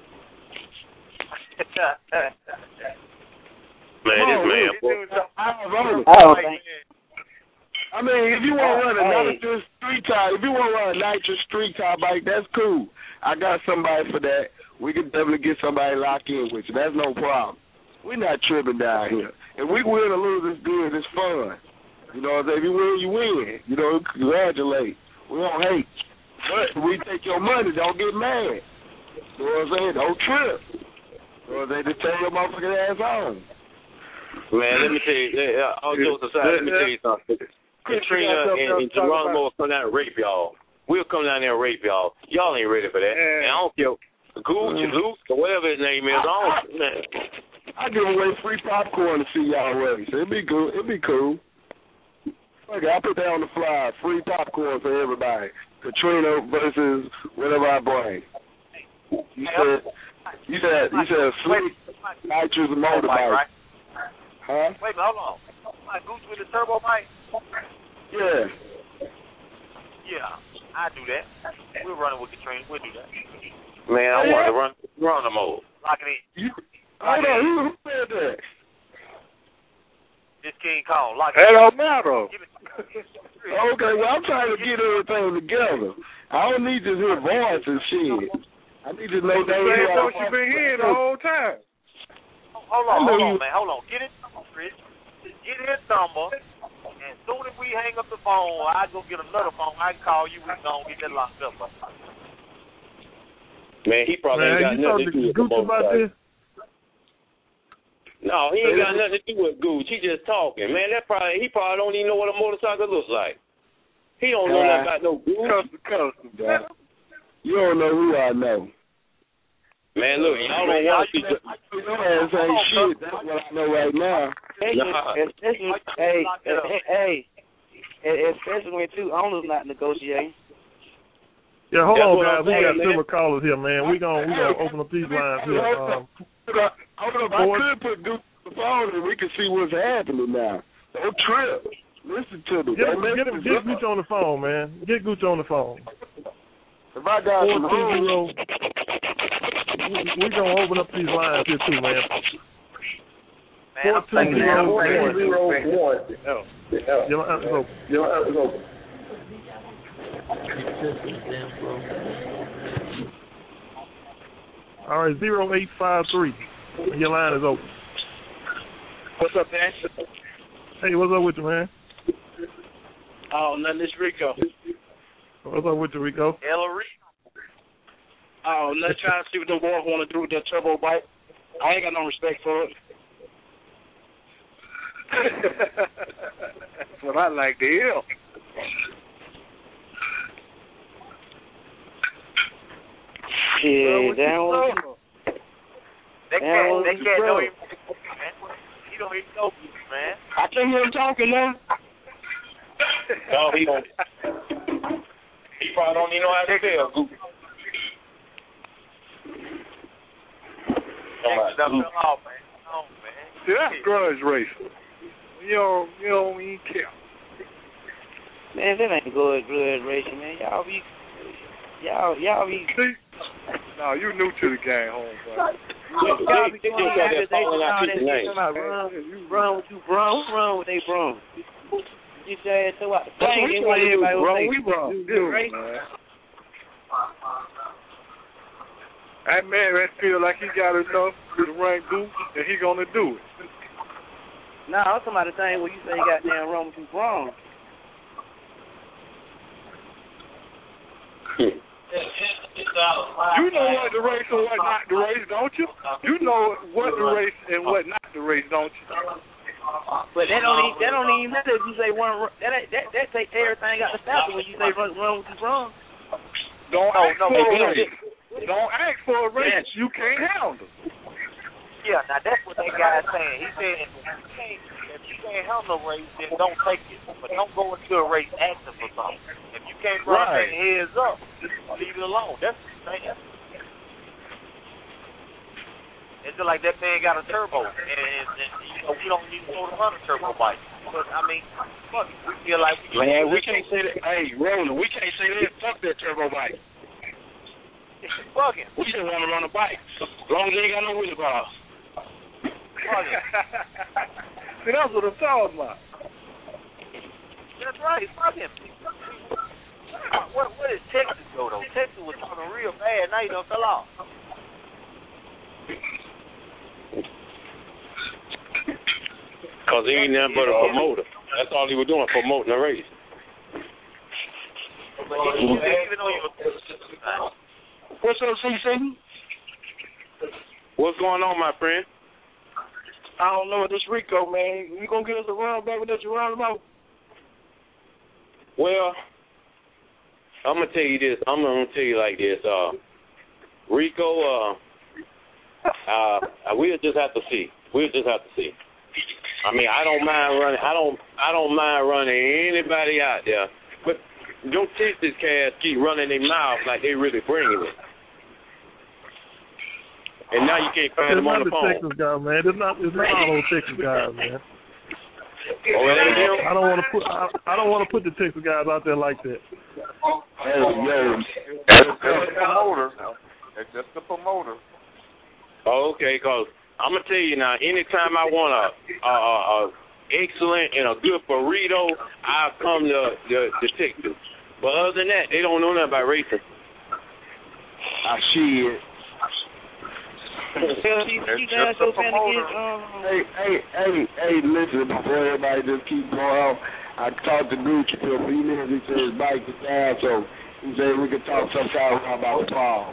I mean, if you want to run a nitrous street tire, if you want to run a nitrous street tire bike, that's cool. I got somebody for that. We can definitely get somebody locked in with you. That's no problem. We're not tripping down here. If we win or lose, it's good. It's fun. You know what I'm saying? If you win, you win. You know, congratulate. We don't hate. But if we take your money, don't get mad. You know what I'm saying? Don't trip. You know what I'm saying? Just tell your motherfucking ass on. Man, let me tell you, all jokes aside, let me tell you something. Katrina and Geronimo will come down and rape y'all. We'll come down there and rape y'all. Y'all ain't ready for that. And I don't care. Gooch, Luke, or whatever his name is, I give away free popcorn to see y'all race. It'd be good. It'd be cool. Okay, I put that on the flyer. Free popcorn for everybody. Katrina versus whatever I bring. You said slick nitrous motorbike. Right? Huh? Wait, hold on. My Gooch with the turbo bike? Yeah. Yeah, I do that. We're running with Katrina. We'll do that. Man, I want to run them over. Lock it in. Hold on, who said that? This King Kong. Lock it in. It don't matter. Okay, well, I'm trying to get everything together. I don't need to hear voice and shit. I need to know that. That's what you've been hearing the whole time. Hold on, man. Hold on. Get his number, Chris. Get his number. And as soon as we hang up the phone, I go get another phone. I can call you. We gonna get that locked up. Man, he probably ain't got nothing to do with the motorcycle. No, he ain't got nothing to do with Gooch. He just talking. Man, he probably don't even know what a motorcycle looks like. He don't know nothing about no Gooch. Custom, bro. You don't know who I know. Man, look, y'all don't want to see. Your ass ain't shit. That's what I know right now. Especially when two owners not negotiating. Yeah, hold on, guys. We got several callers here, man. We gonna open up these lines here. I could put Gooch on the phone and we can see what's happening now. Don't trip. Listen to them. Get Gooch on the phone, man. Get Gooch on the phone. If I got some room, we're gonna open up these lines here too, man. 420-1. Your line is open. All right, 0853. Your line is open. What's up, man? Hey, what's up with you, man? Oh, nothing. It's Rico. What's up with you, Rico? Oh, nothing. Trying to see what the boys want to do with that turbo bike. I ain't got no respect for it. That's what I like to hear. Yeah, they can't know him, man. He don't even know you, man. I can't hear him talking now. No, he don't. He probably don't even know how to tell Gooch. See, that's grudge racing. You don't even care. Man, that ain't grudge racing, man. Y'all be. See? No, you new to the game, homeboy. Y'all be going run with you, bro. What's wrong with they bro? You say so what? We wrong. That man feel like he got enough to run Gooch, and he gonna do it. Nah, I'm talking about the thing where you say you got damn wrong with you wrong. You know what to race and what not to race, don't you? You know what to race and what not to race, don't you? But that don't even matter if you say one. That take everything out the stop when you say run with you wrong. Don't ask for a race. Don't ask for a race you can't handle. Yeah, now that's what that guy's saying. He said if you can't handle a race, then don't take it. But don't go into a race asking for something. If you can't run heads up, just leave it alone. That's what he's saying. It's just like that man got a turbo, and we don't need to go to run a turbo bike. But I mean, fuck it. We feel like we can't say that. Hey, Roland, we can't say that. Fuck that turbo bike. Fuck it. We just want to run a bike, as long as they ain't got no wheel bars. Fuck it. See, that's what I'm talking about. That's right. Fuck him. What is Texas go though? Texas was talking real bad. Now you done fell off. Because he ain't nothing but a promoter. That's all he was doing, promoting the race. What's up, CC? What's going on, my friend? I don't know. This Rico, man. You going to give us a run back with that roundabout? Well, I'm going to tell you this. I'm going to tell you like this. Rico, we'll just have to see. I mean, I don't mind running. I don't mind running anybody out there, but don't Texas cats keep running their mouth like they really bringing it. And now you can't find them on the phone. It's not the Texas guys, man. It's not all those Texas guys, man. Oh, it ain't him? I don't want to put the Texas guys out there like that. It's just the promoter. Oh, okay, because I'm going to tell you now, anytime I want a excellent and a good burrito, I'll come to Texas. But other than that, they don't know nothing about racing. Shit. Hey, listen, before everybody just keep going on, I talked to Gucci for a few minutes. He said his bike is down, so he said we could talk sometime about the ball.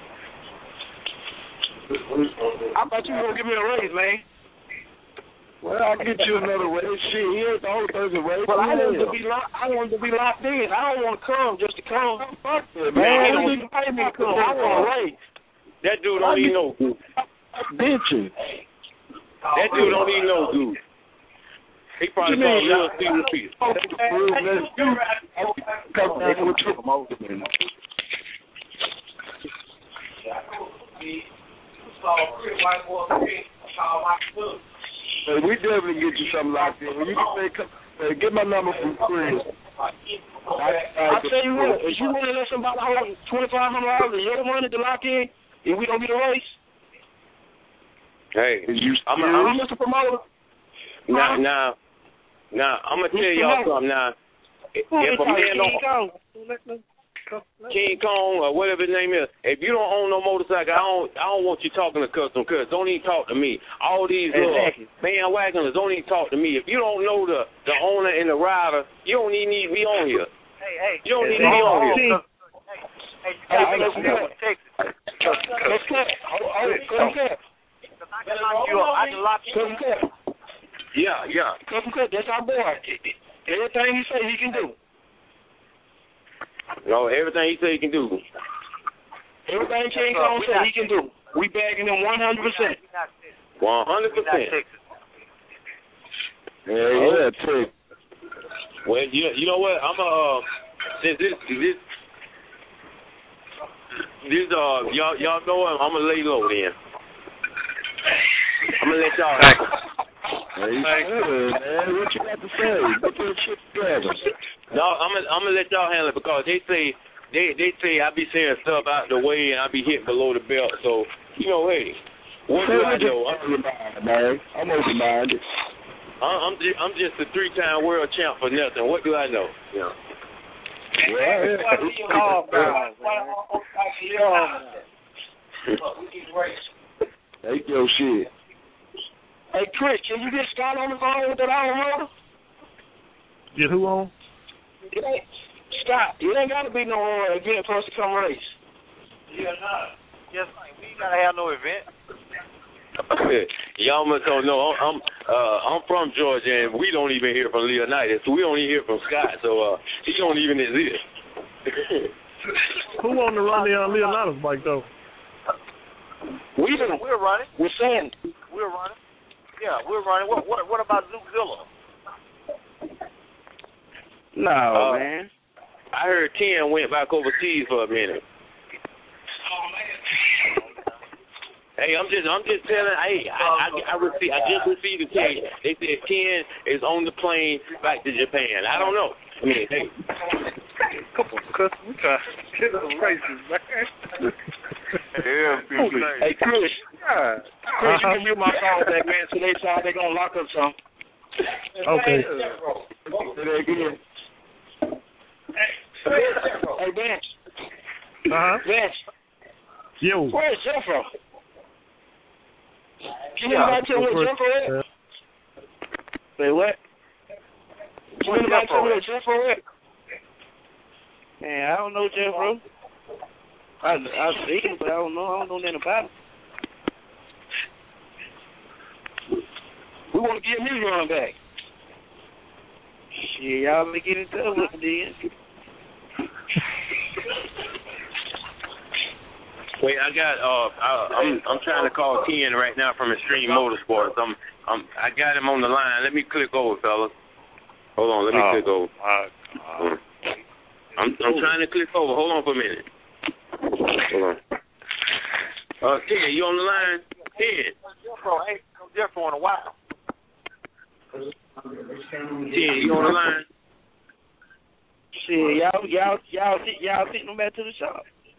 I thought you were going to give me a raise, man. Well, I'll get you another raise. Shit, he ain't the whole person raise. But I wanted to be locked in. I don't want to come just to come. Fuck it, man. I don't need to pay me to come. I want a raise. That dude don't even know Goose. Bitches. That dude don't even know Goose. He probably saw a little Stephen Peter. Hey, we definitely get you something locked in. When you can say, get my number from Chris. I'll tell you what, if you want to let somebody hold $2,500 your money to lock in, if we don't get a race. Hey, I'm Mr. Promoter. Now, I'm going to tell y'all something now. If a man don't... King Kong or whatever his name is. If you don't own no motorcycle, I don't want you talking to custom cars. Don't even talk to me. All these bandwagoners, don't even talk to me. If you don't know the owner and the rider, you don't even need to be on here. You don't need to be on here. Yeah. Custom Cut, that's our boy. Everything he say he can do. No, everything he say he can do. Everything King Kong say he can do. We bagging him 100%. 100%. Yeah, too. Well, you know what? I'm since this y'all know what? I'm gonna lay low then. I'm gonna let y'all. Hey, man, what you got to say? Get your shit together. No, I'm gonna let y'all handle it because they say I be saying stuff out the way and I be hitting below the belt. So you know, hey, what do I know? I'm open-minded. I'm just a 3-time world champ for nothing. What do I know? Yeah. Take your shit. Hey, Chris, can you get Scott on the phone with that automotive? Get who on? Scott, it ain't got to be no event for us to come race. Yeah, no. Yes, we ain't got to have no event. Y'all must don't know. I'm from Georgia, and we don't even hear from Leonidas. We don't even hear from Scott, so he don't even exist. Who on the Leonidas bike though? We're running. We're saying we're running. Yeah, we're running. What about Zookzilla? No, man. I heard Ken went back overseas for a minute. Hey, I'm just telling. Hey, I just received a text. They said Ken is on the plane back to Japan. I don't know. I mean, hey. Come on, cuz we trying to get some races, man. Hey, Chris. Chris, you can mute my phone back, man. So they're gonna lock up some. Okay. Hey, Vance. Vance. Yo. Where's Jeff from? Can anybody tell me where Jeff is? Say what? Can anybody tell me where Jeff is? Man, I don't know Jeff, bro. I see him, but I don't know nothing about him. We want to get him running back. Shit, y'all be getting tough with him then. Wait, I got I'm trying to call Ken right now from Extreme Motorsports. I got him on the line. Let me click over, fellas. Hold on, let me click over. I'm trying to click over. Hold on for a minute. Hold on. Ken, you on the line? Ken. Ain't no different in a while. Ken, you on the line? Shit, y'all sitting them back to the shop.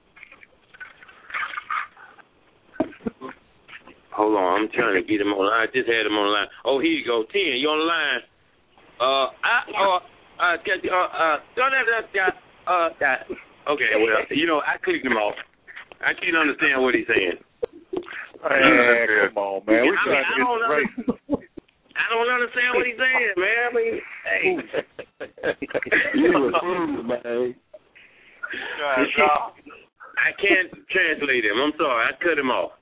Hold on, I'm trying to get him on the line. I just had him on the line. Oh, here you go. 10, you on the line? Okay, well, I clicked him off. I can't understand what he's saying. Man, come on, man. We're trying to get the race. I don't understand what he's saying, man. I mean, hey. You a fool, man. I can't translate him. I'm sorry. I cut him off.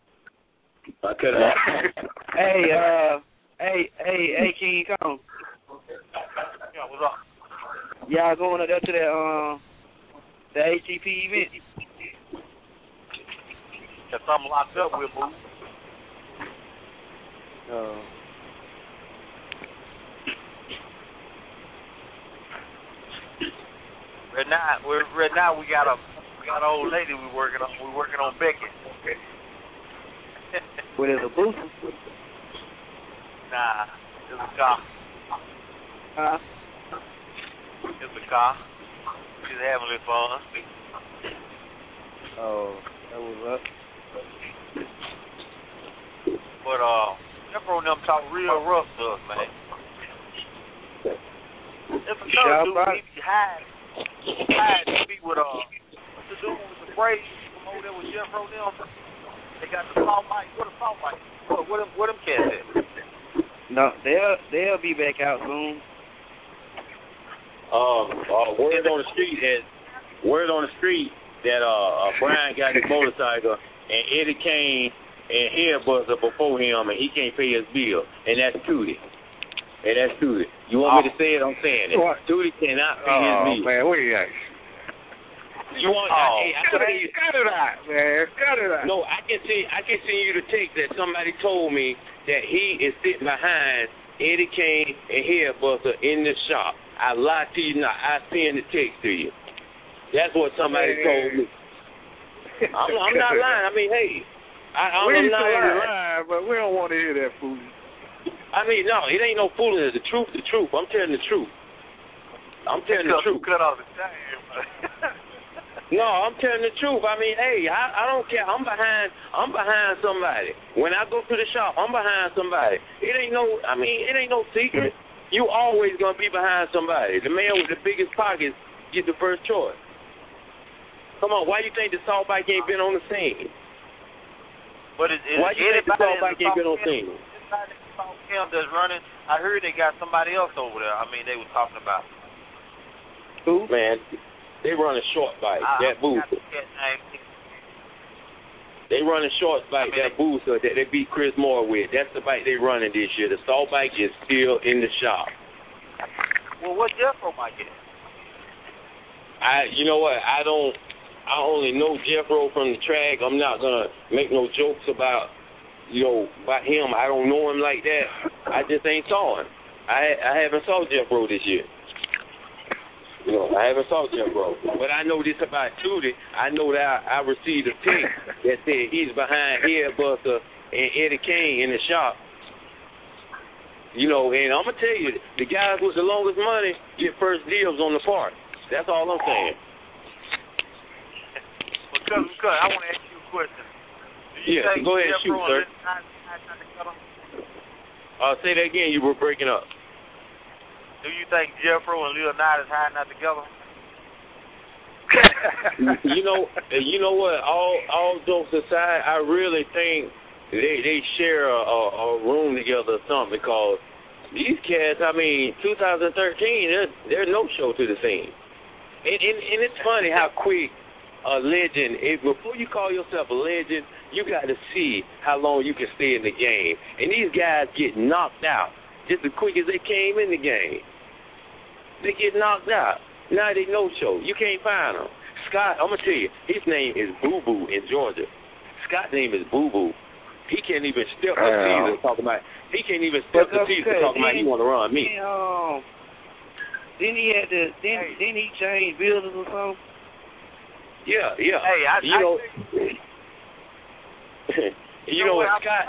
Hey, King Kong. Yeah, what's up? Y'all going up there to the HTP event? Got something locked up with, boo. Right now we got an old lady we working on. We're working on Becky. What is a booth? Nah, it's a car. Huh? It's a car. She's having a little fun. Oh, that was up. But Jeffro and them talk real rough to us, man. It's a tough dude. He be hiding. To be with what's the dude with the braids from over there with Jeffro and them? They got the salt mic. What a salt mic? What them cats at? No, they'll be back out soon. Word on the street that Brian got his motorcycle and Eddie Kane and Hairbuzzer before him, and he can't pay his bill, and that's Tootie. You want me to say it? I'm saying it. Tootie cannot pay his bill. Oh man, what are you at? You want? Cut it out, man. Cut it out. No, I can send you the text that somebody told me that he is sitting behind Eddie Kane and Hairbuzzer in the shop. I lied to you not. I send the text to you. That's what somebody told me. I'm not lying. I mean, hey, I'm not lying, but we don't want to hear that fool. I mean, no, it ain't no fooling. The truth. I'm telling the truth. Cut off the time. No, I'm telling the truth. I mean, hey, I don't care. I'm behind somebody. When I go to the shop, I'm behind somebody. It ain't no secret. You always gonna be behind somebody. The man with the biggest pockets get the first choice. Come on, why you think the salt bike ain't been on the scene? But why you think the salt bike ain't been on the scene? Camp that's running. I heard they got somebody else over there. I mean, they were talking about. Who? Man, they run a short bike. That booster. They run a short bike. That booster that they beat Chris Moore with. That's the bike they running this year. The salt bike is still in the shop. Well, what Jeffro might get? You know what? I only know Jeffro from the track. I'm not gonna make no jokes about him. I don't know him like that. I just ain't saw him. I haven't saw Jeffro this year. I haven't saw Jeffro. But I know this about Tootie. I know that I received a text that said he's behind Hairbuzzer and Eddie Kane in the shop. And I'm going to tell you, the guys with the longest money get first deals on the part. That's all I'm saying. Well, Cousin, I want to ask you a question. Yeah, go ahead and shoot, sir. Say that again. You were breaking up. Do you think Jeffro and Leonidas hiding out together? You know what? All jokes aside, I really think they share a room together or something, because these cats, 2013, they're no show to the scene. And it's funny how quick a legend, before you call yourself a legend, you got to see how long you can stay in the game. And these guys get knocked out just as quick as they came in the game. They get knocked out. Now they no-show. You can't find them. Scott, I'm going to tell you, his name is Boo Boo in Georgia. Scott's name is Boo Boo. He can't even step the teaser talking about, he want to run me. Didn't he change buildings or something? Yeah. Hey, I Scott.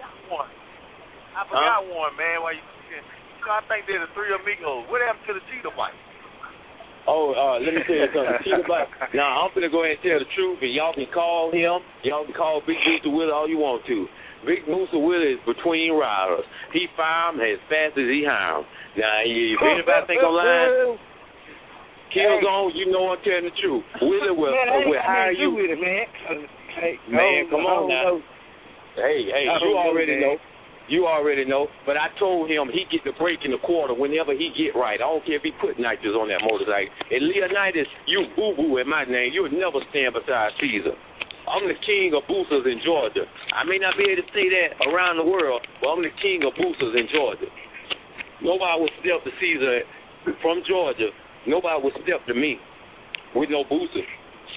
I forgot one, man. I think they're the Three Amigos. What happened to the Cheetah bike? Let me tell you something. Cheetah bike. Now, I'm going to go ahead and tell the truth, and y'all can call him. Y'all can call Big Booster Willie all you want to. Big Booster Willie is between riders. He fire them as fast as he hire them. Now, if anybody think I'm lying, Killzone, you know I'm telling the truth. Willie will hire you. With it, man. Man, come on now. Hey, you already know. You already know. But I told him he get the break in the quarter whenever he get right. I don't care if he put nitrous on that motorcycle. And Leonidas, you boo-boo in my name. You'll never stand beside Caesar. I'm the king of boosters in Georgia. I may not be able to say that around the world, but I'm the king of boosters in Georgia. Nobody will step to Caesar from Georgia. Nobody will step to me with no boosters.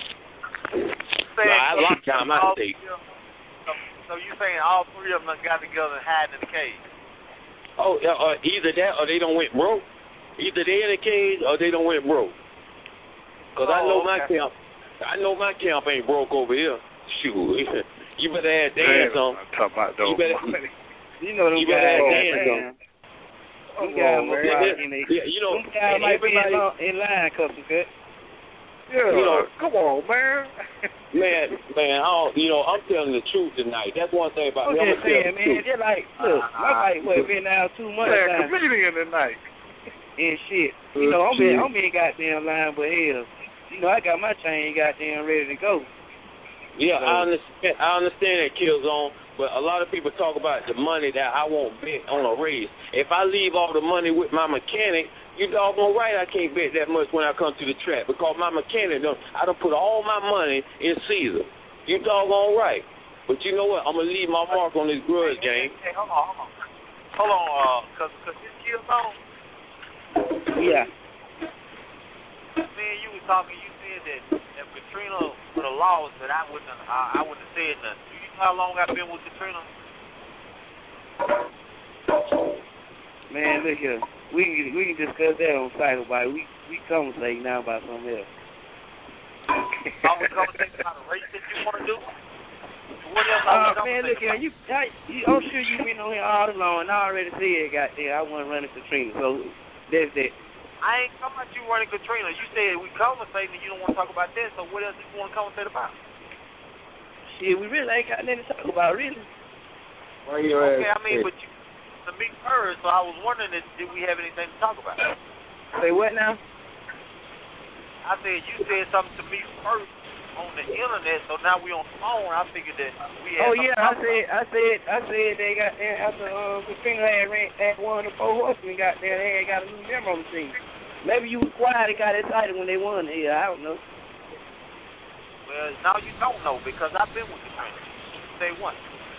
I locked down my state. So you saying all three of them got together and hiding in the cage? Oh, either that or they don't went broke. Either they in the cage or they don't went broke. Cause I know my camp. I know my camp ain't broke over here. Shoot, you better have dance on. Talk about those. You know them guys. Them guys might be in line, Cousin Cut. Yeah, come on, man. man, I'm telling the truth tonight. That's one thing about me. I'm just saying, man. Just like, look, my wife been out 2 months. Man, comedian tonight. And shit. You know, I'm in goddamn line, but hell, you know, I got my chain goddamn ready to go. Yeah, so, I understand that, Killzone, but a lot of people talk about the money that I won't bet on a race. If I leave all the money with my mechanic, you doggone right I can't bet that much when I come to the track because my mechanic, I done put all my money in Caesar. You doggone right. But you know what? I'm going to leave my mark on this grudge game. Hey, hold on, because this Killzone. Yeah. Man, you was talking, you said that if Katrina would have lost, that I wouldn't have said nothing. Do you know how long I've been with Katrina? Man, look here. We can discuss that on Cycle Bite. We conversate now about something else. I was conversating about a race that you want to do? What else man, look here. I'm sure you've been on here all along, and I already said, goddamn, I wasn't running Katrina. So that's that. I ain't talking about you running Katrina. You said we conversating and you don't want to talk about that, so what else do you want to conversate about? Shit, we really ain't got nothing to talk about, really. Okay, I mean, but you to me first, so I was wondering did we have anything to talk about? Say what now? I said you said something to me first on the internet, so now we on the phone. I figured that we had. Oh yeah, I said they got there after Katrina had won the 4 horsemen. Got there, they got a new member on the team. Maybe you was quiet and got excited when they won here. I don't know. Well, now you don't know because I've been with Katrina. Say what?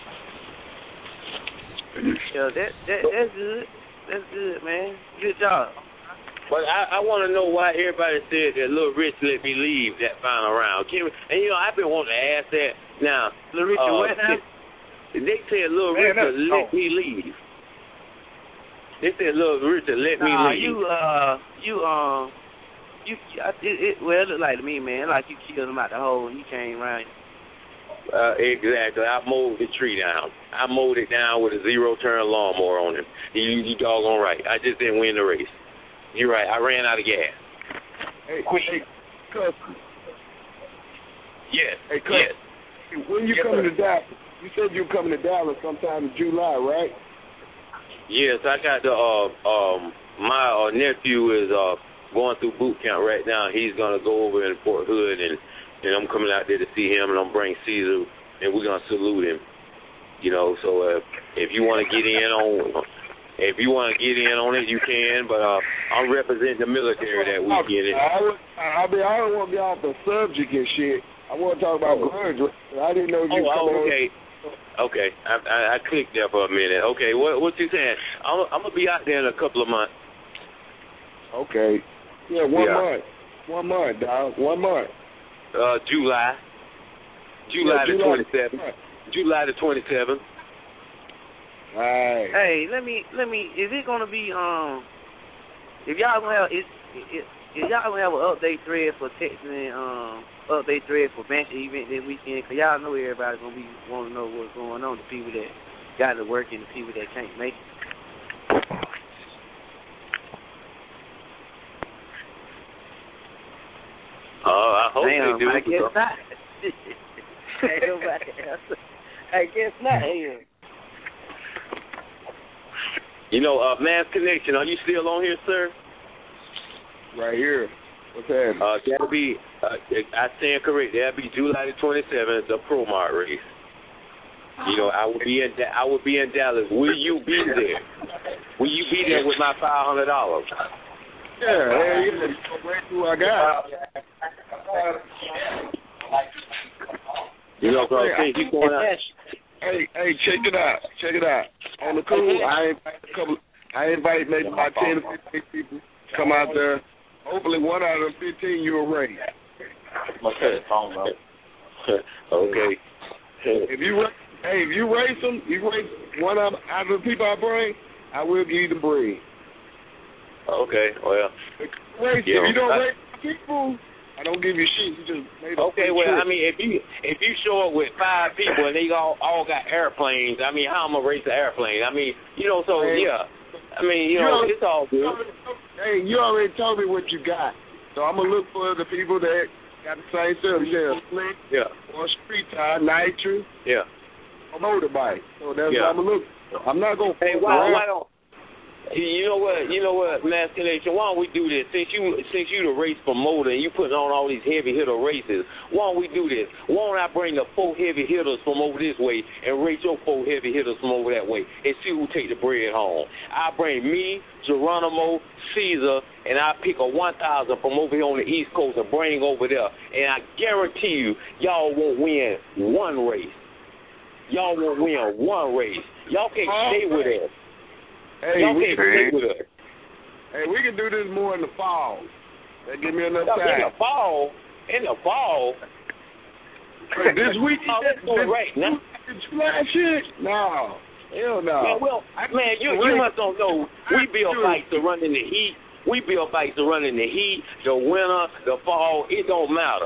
Yeah, that's good. That's good, man. Good job. But I want to know why everybody said that Lil Rich let me leave that final round. And, I've been wanting to ask that. Now, Lil Rich, what now? They said Lil Richard let me leave. They said Lil Richard let me leave. Well, it looked like to me, man, like you killed him out the hole and he came around. Exactly. I mowed the tree down. I mowed it down with a 0-turn lawnmower on him. You doggone right. I just didn't win the race. You're right. I ran out of gas. Hey, Cuz. Yes. Hey, Cuz. Yes. When you coming to Dallas? You said you coming to Dallas sometime in July, right? Yes, I got the my nephew is going through boot camp right now. He's gonna go over in Fort Hood, and I'm coming out there to see him, and I'm bringing Caesar, and we're gonna salute him. So if you want to get in on. If you want to get in on it, you can, but I'm representing the military that weekend. I don't want to be off the subject and shit. I want to talk about grudge. I didn't know you okay. Okay. I clicked there for a minute. Okay, what you saying? I'm going to be out there in a couple of months. Okay. Yeah, 1 month. 1 month, dog. 1 month. July. July the 27th. July the 27th. Right. Hey, let me. Is it gonna be if y'all gonna have if y'all gonna have an update thread for texting update thread for bench event this weekend? Cause y'all know everybody's gonna be wanting to know what's going on. The people that got to work and the people that can't make it. I hope they do. I guess not. I guess not. Mass Connection, are you still on here, sir? Right here. What's happening? That'll be, I stand correct, that'll be July the 27th, the Pro Mart race. You know, I would be in Dallas. Will you be there? Will you be there with my $500? Yeah, who I got. You know, bro, you going out. Hey, check it out. On the cool, I invite maybe about 10 to 15 people to come out there. Hopefully, one out of them 15 you'll raise. Okay. If you raise them, you raise one out of the people I bring, I will give you the bread. Okay, well. If you don't raise people, I don't give you shit. You just made a okay, well, trip. I mean, if you show up with 5 people and they all got airplanes, I mean, how am I gonna race the airplane? I mean, you know, so yeah. I mean, you know, it's all good. Hey, you already told me what you got, so I'm gonna look for the people that got the same stuff. Yeah, slick. Yeah. Or street tire, nitro. Yeah. A motorbike. So that's what I'm gonna look for. I'm not gonna. Hey, why don't? You know what, Masculination, why don't we do this? Since you the race promoter and you putting on all these heavy hitter races, why don't we do this? Why don't I bring the 4 heavy hitters from over this way and race your 4 heavy hitters from over that way and see who take the bread home? I bring me, Geronimo, Caesar, and I pick a 1,000 from over here on the East Coast and bring over there. And I guarantee you, y'all won't win one race. Y'all won't win one race. Y'all can't stay with us. Hey, we can do this more in the fall. That give me enough time. In the fall? This week? Right now. July shit? No. Hell no. Man, you must don't know. We build bikes to run in the heat. The winter, the fall. It don't matter.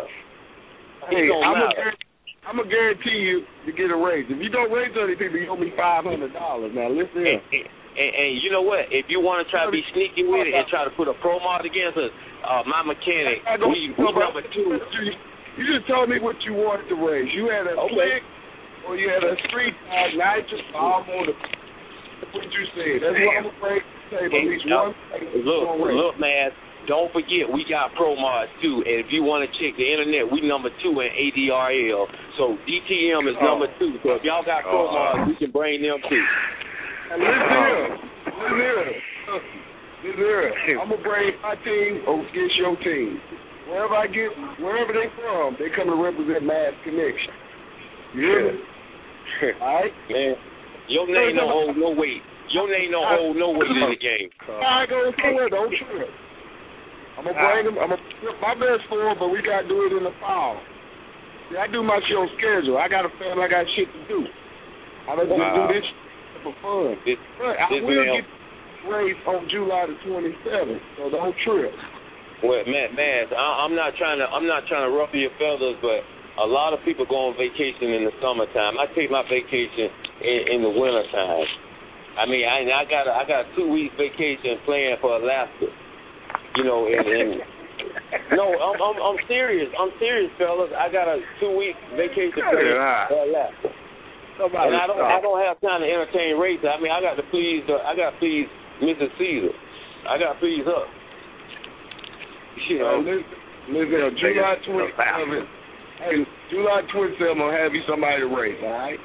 I'm going to guarantee you to get a raise. If you don't raise other people, you owe me $500. Now, listen here. And you know what? If you want to try to be sneaky with it and try to put a pro mod against us, my mechanic, we number 2. You just told me what you wanted to raise. You had a click or you had a street nitro motor. That's what you said. That's what I'm afraid to say. But at least one look, man. Don't forget, we got pro mods too. And if you want to check the internet, we number 2 in ADRL. So DTM is number 2. So if y'all got pro mods, we can bring them too. And listen here. I'm going to bring my team against your team. Wherever they from, they come to represent Mass Connection. You hear me? All right? Man, your name don't hold no weight. Your name don't hold no weight in the game. I go somewhere, don't trip. I'm going to bring them. I'm going to put my best for them, but we got to do it in the fall. See, I do my show schedule. I got a family. I got shit to do. I don't just do this for fun. I will get race on July the 27th, so don't trip. Well, Matt, I'm not trying to ruffle your feathers, but a lot of people go on vacation in the summertime. I take my vacation in the wintertime. I mean, I got a 2-week vacation planned for Alaska. You know, and no, I'm serious. I'm serious, fellas. I got a 2-week vacation planned for Alaska. And I don't have time to entertain races. I mean, I got to please Mrs. Caesar. I got to please her. You know, listen, July 27th. Hey, July 27th, I'm gonna have you somebody to race. All right.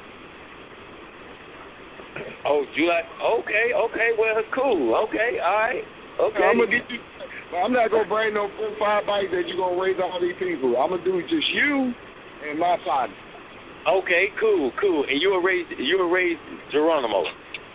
Oh, July. Okay. Well, it's cool. Okay. All right. Okay. I'm gonna get you. I'm not gonna bring no 4-5 bikes that you gonna raise all these people. I'm gonna do just you and my partner. Okay, cool. And you will raise Geronimo.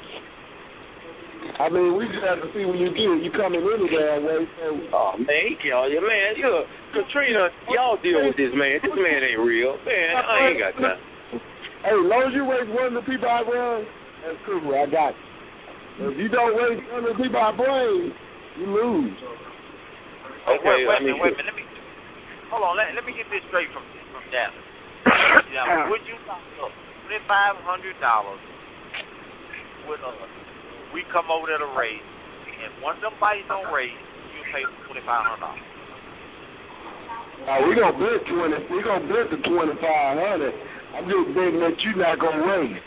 I mean, we just have to see when you get it. You coming in the damn way. So. Oh man, Katrina, y'all deal with this man. This man ain't real. Man, I ain't got time. Hey, as long as you raise one of the people I run, that's cool. I got you. If you don't raise one of the people I bring, you lose. Okay, wait a minute. Let me hold on. Let me get this straight from Dallas. Now, would you lock up $2,500 with us? We come over there to race, and once them bikes don't race, you pay $2,500. We gonna bid the $2,500. I'm just betting that you not gonna race.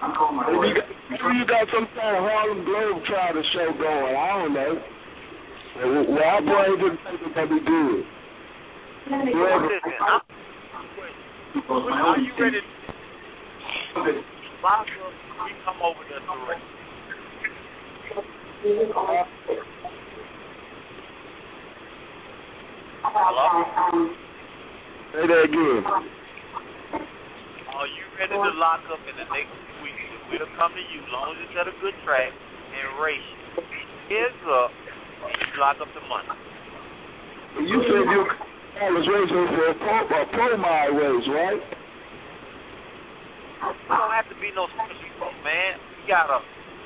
You got some kind of Harlem Globetrotter show going. I don't know. Well, our brains are going to be good. Listen, are you ready to box up? We come over there to race. Hello? Say that again. Are you ready to lock up in the next week? We'll come to you as long as it's at a good track and race. Heads up, you lock up the money. You said you was racing for a pro mile race, right? It don't have to be no special pro, man. We gotta.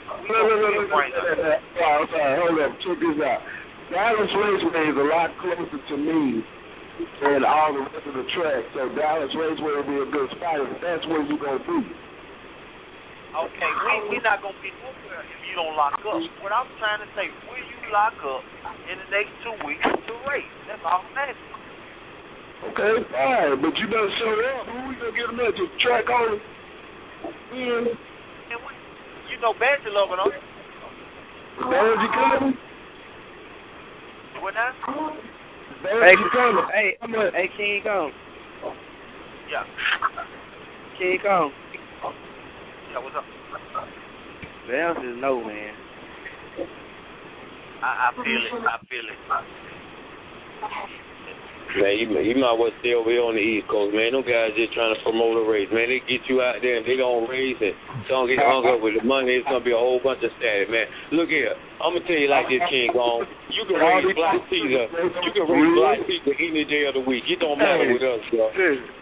Sorry, hold up. Check this out. Dallas Raceway is a lot closer to me than all the rest of the track, so Dallas Raceway will be a good spot if that's where you're going to be. Okay, we're not going to be nowhere if you don't lock up. What I'm trying to say, will you lock up in the next 2 weeks to race? That's all I'm asking. Okay, fine, but you better show up. Who we going to get them at? Just track only? You know Badger loving on it. Badger coming? What now? Hey, King Kong. Yeah. King Kong. Yeah, what's up? The answer is no, man. I feel it. Man, you might well stay over here on the East Coast, man. Them guys just trying to promote a race, man. They get you out there and they gonna race and don't get hung up with the money. It's gonna be a whole bunch of static, man. Look here, I'm gonna tell you like this, King Kong. You can race Black Caesar. You can race Black Caesar any day of the week. It don't matter with us, bro.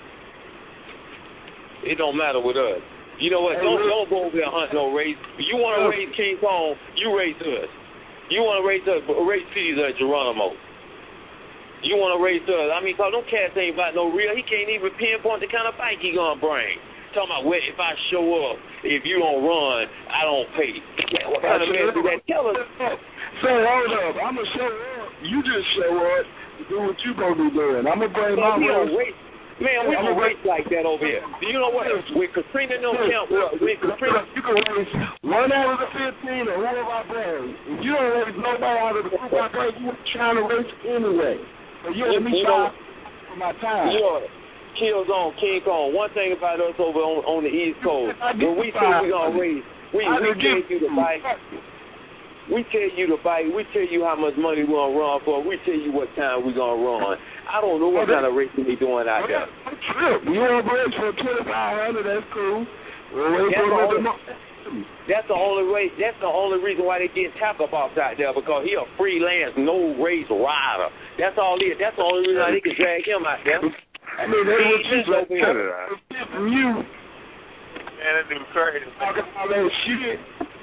It don't matter with us. You know what? Don't go over there and hunt no race. If you want to race King Kong, you race us. You want to race us, but race Caesar at Geronimo. You want to race us. I mean, cause them cats ain't about no real. He can't even pinpoint the kind of bike he gonna bring. Talking about, well, if I show up, if you don't run, I don't pay. What kind of man do that? Tell us. Say, hold up. I'm gonna show up. You just show up to do what you gonna be doing. I'm gonna bring my race. Man, we can race like that over here. Do you know what? With Katrina and them count, with Katrina, you can race 1 out of the 15 or who of our brains. If you don't race nobody out of the group I brains, you trying to race anyway. But you let me try for my time. Kills on King Kong. One thing about us over on the East Coast, when we say we're gonna race, we tell you the bike. We tell you the bike. We tell you how much money we're gonna run for. We tell you what time we're gonna run. I don't know what kind of racing we doing out there. You want to race for 2,500? That's cool. That's the only way. That's the only reason why they get tackle box out there, because he a freelance, no race rider. That's all it is. That's the only reason why they can drag him out there. I mean, that's what you from you. Man, that dude crazy. Talking all that shit.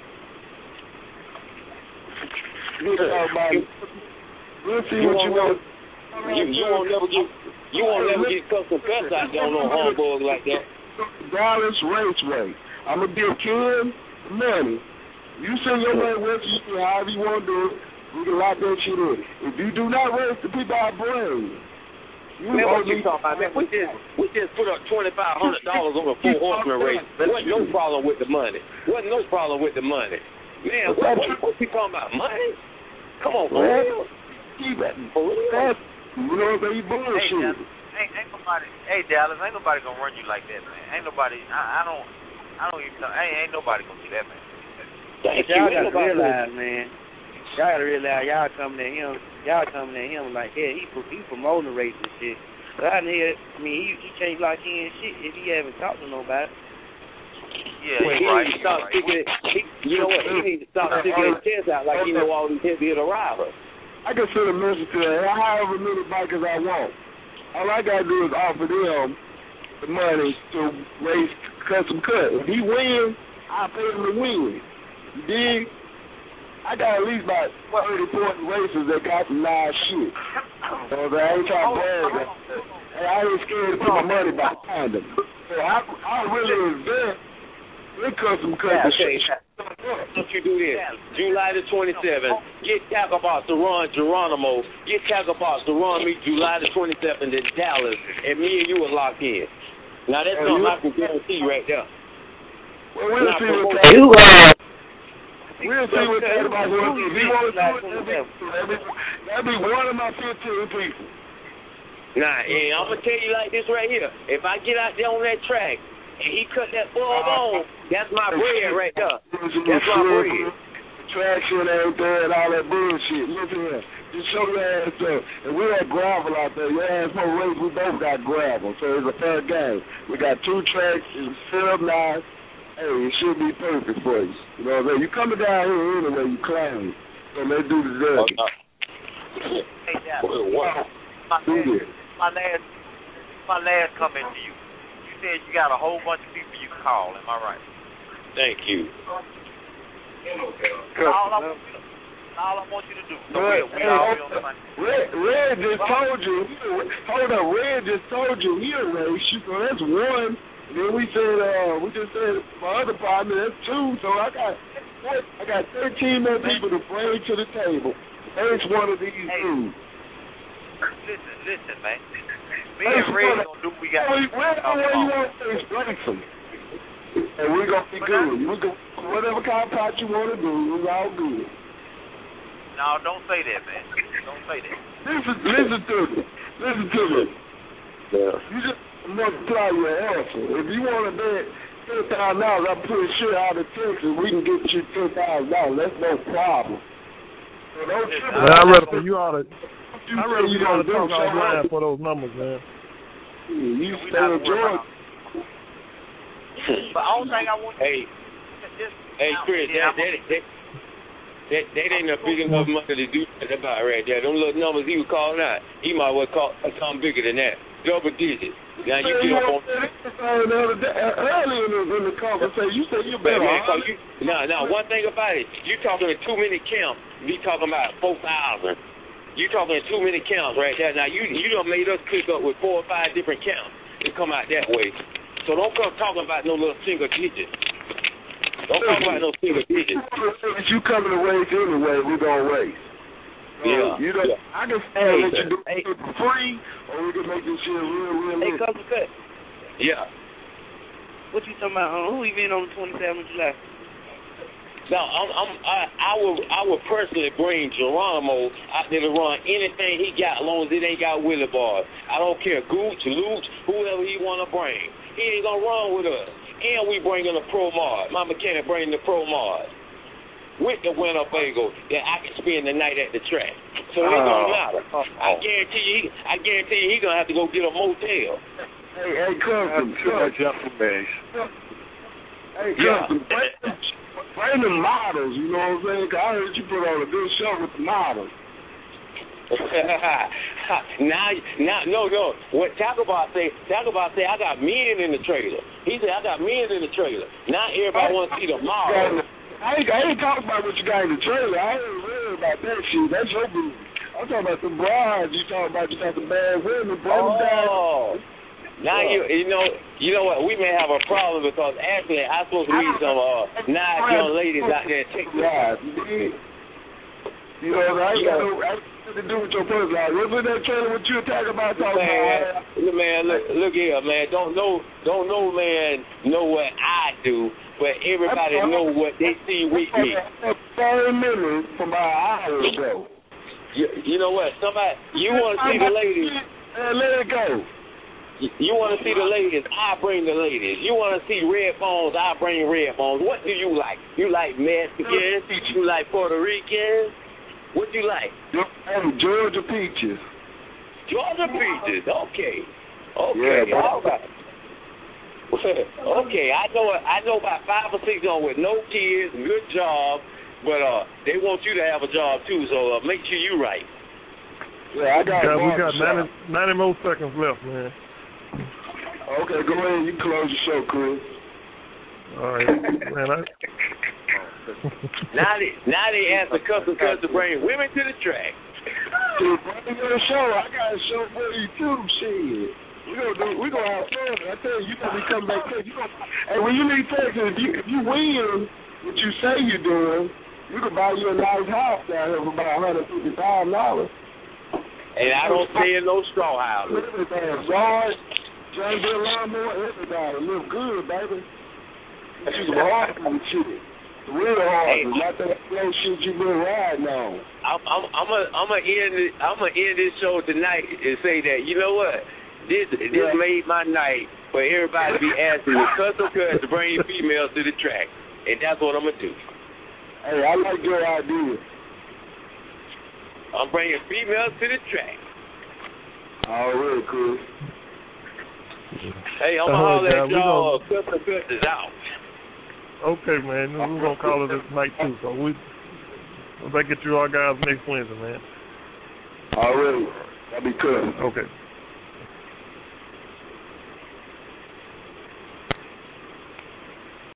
We'll see what you want. You won't never get custom cuts out there on no humbug like that. Dallas Raceway. I'm going to give Ken money. You send your money where you do, however you want to do it. We can lock that shit in. If you do not race the people I bring, man, what you talking about, man? We just put up $2,500 on a 4-horseman race. There wasn't no problem with the money. Man, what you talking about? Money? Come on, man. Keep it. For real. You know, they bullshit. Ain't nobody. Hey, Dallas, ain't nobody gonna run you like that, man. Ain't nobody. I don't even know. Ain't nobody gonna do that, man. Y'all gotta realize, man. Y'all gotta realize y'all coming at him. Like, yeah, he promoting the race and shit. But out here, I mean, he can't lock in shit if he haven't talked to nobody. Yeah, well, he needs to stop sticking. You know what? He needs to stop sticking his chest out like he know all these heavy hitter riders. I can send a message to however many bikers I want. All I gotta do is offer them the money to race custom cut. If he wins, I pay him to win. You dig? I got at least about 30, 40 races that got some nice shit. So I ain't trying to brag. I ain't scared to put my money behind them. So I really invest in custom cut. Don't you do this? July the 27th, get Tackle Box to run Geronimo. Get Tackle Box to run me July the 27th in Dallas, and me and you are locked in. Now that's something I can guarantee right there. Well, we'll see what Tackle Box will do. If he wants to do it, That'd be one of my 15 people. Nah, and I'm gonna tell you like this right here. If I get out there on that track and he cut that bulb on, that's my bread right there. That's my bread. Traction ain't there and all that bullshit. Listen here. Just show your ass up. And we had gravel out there. Your ass no race, we both got gravel. So it's a fair game. We got 2 tracks, it's set up nice. Hey, it should be perfect for you. You know what I mean? You coming down here anyway, you claim. So let's do the dirty. Hey, yeah. My last comment to you. You said you got a whole bunch of people you can call. Am I right? Thank you. All I want you to do. Red just told you. Hold up, Red just told you he'll race you. So that's one. And then we just said my other partner, that's 2. So I got 13 more people to bring to the table. Each one of these dudes. Listen, man. Me and Red gonna do what we got to do. Where you want to race them? And we're going to be good. Whatever kind of pot you want to do, it's all good. No, don't say that, man. Don't say that. Listen to me. Yeah. You just multiply your answer. If you want to bet $10,000, I'm pretty sure out of Texas we can get you $10,000. That's no problem. So I'd rather for you all to talk offline for those numbers, man. You stay in Georgia. But the only thing I want Hey, Chris, that ain't a big enough money to do that about right there. Them little numbers he was calling out, he might well call something bigger than that. Double digits. Now you get up on earlier in the conversation, you said you better. Now, one thing about it, you talking to too many counts. We talking about 4,000. You talking to too many counts right there. Now you done made us click up with 4 or 5 different counts to come out that way. So don't come talking about no little single digits. Don't talk about no single digits. If you coming to race anyway, we're gonna race. Yeah. I can let you do it for free, or we can make this shit real. Hey, Cousin Cut. Yeah. What you talking about? Who even on the 27th of July? No, I would personally bring Geronimo out there to run anything he got, as long as it ain't got wheelie bars. I don't care, Gooch, Luch, whoever he want to bring. He ain't gonna run with us. And we bring in a Pro Mod. My mechanic bring the Pro Mod with the Winnebago that I can spend the night at the track. So it don't matter. I guarantee you he gonna have to go get a motel. Hey, Cousin. Bring the models, you know what I'm saying? 'Cause I heard you put on a good show with the models. No. What Taco say, I got men in the trailer. He said, I got men in the trailer. Now everybody wants to see the model. I ain't talking about what you got in the trailer. I ain't worried about that shit. That's your boo. I'm talking about the brides. You got the bad women. Now you know what? We may have a problem because actually I'm supposed to meet some nice young ladies out there taking rides. You know, I ain't got nothing to do with your personal life. What's in that trailer? What you talking about? Man, look here, man. Don't know, man. Know what I do, but everybody know what they see with me. 30 minutes from about an hour ago. You know what? You want to see the ladies? Let it go. You want to see the ladies? I bring the ladies. You want to see red bones? I bring red bones. What do you like? You like Mexicans? You like Puerto Ricans? What you like? Georgia peaches. Georgia peaches. Okay. Yeah, all right. Okay, I know about 5 or 6 on with no kids, good job, but they want you to have a job too. So make sure you right. Yeah, we got 90 more seconds left, man. Okay, go ahead. You close the show, Chris. All right, man. Now they ask the Custom Cuts to bring women to the track. Bring the show. I got a show for you too. Shit, we gonna have fun. I tell you, gonna be coming back. Hey, when you leave Texas, if you win what you say you're doing, you can buy you a nice house down here for about $150,000. And I don't stay in no straw houses. George, John Deere lawnmower, everybody look good, baby. You some hard shit. Real hard, not that slow shit you been riding on. I'm gonna end this show tonight and say that, you know what, this made my night for everybody to be asking the custom cuts to bring females to the track, and that's what I'm gonna do. Hey, I like your idea. I'm bringing females to the track. All right, cool. Hey, I'm gonna holler at y'all. Custom cuts is out. Okay, man. We're going to call it this night, too. So we'll back at you all guys next Wednesday, man. All right. That'll be good. Okay.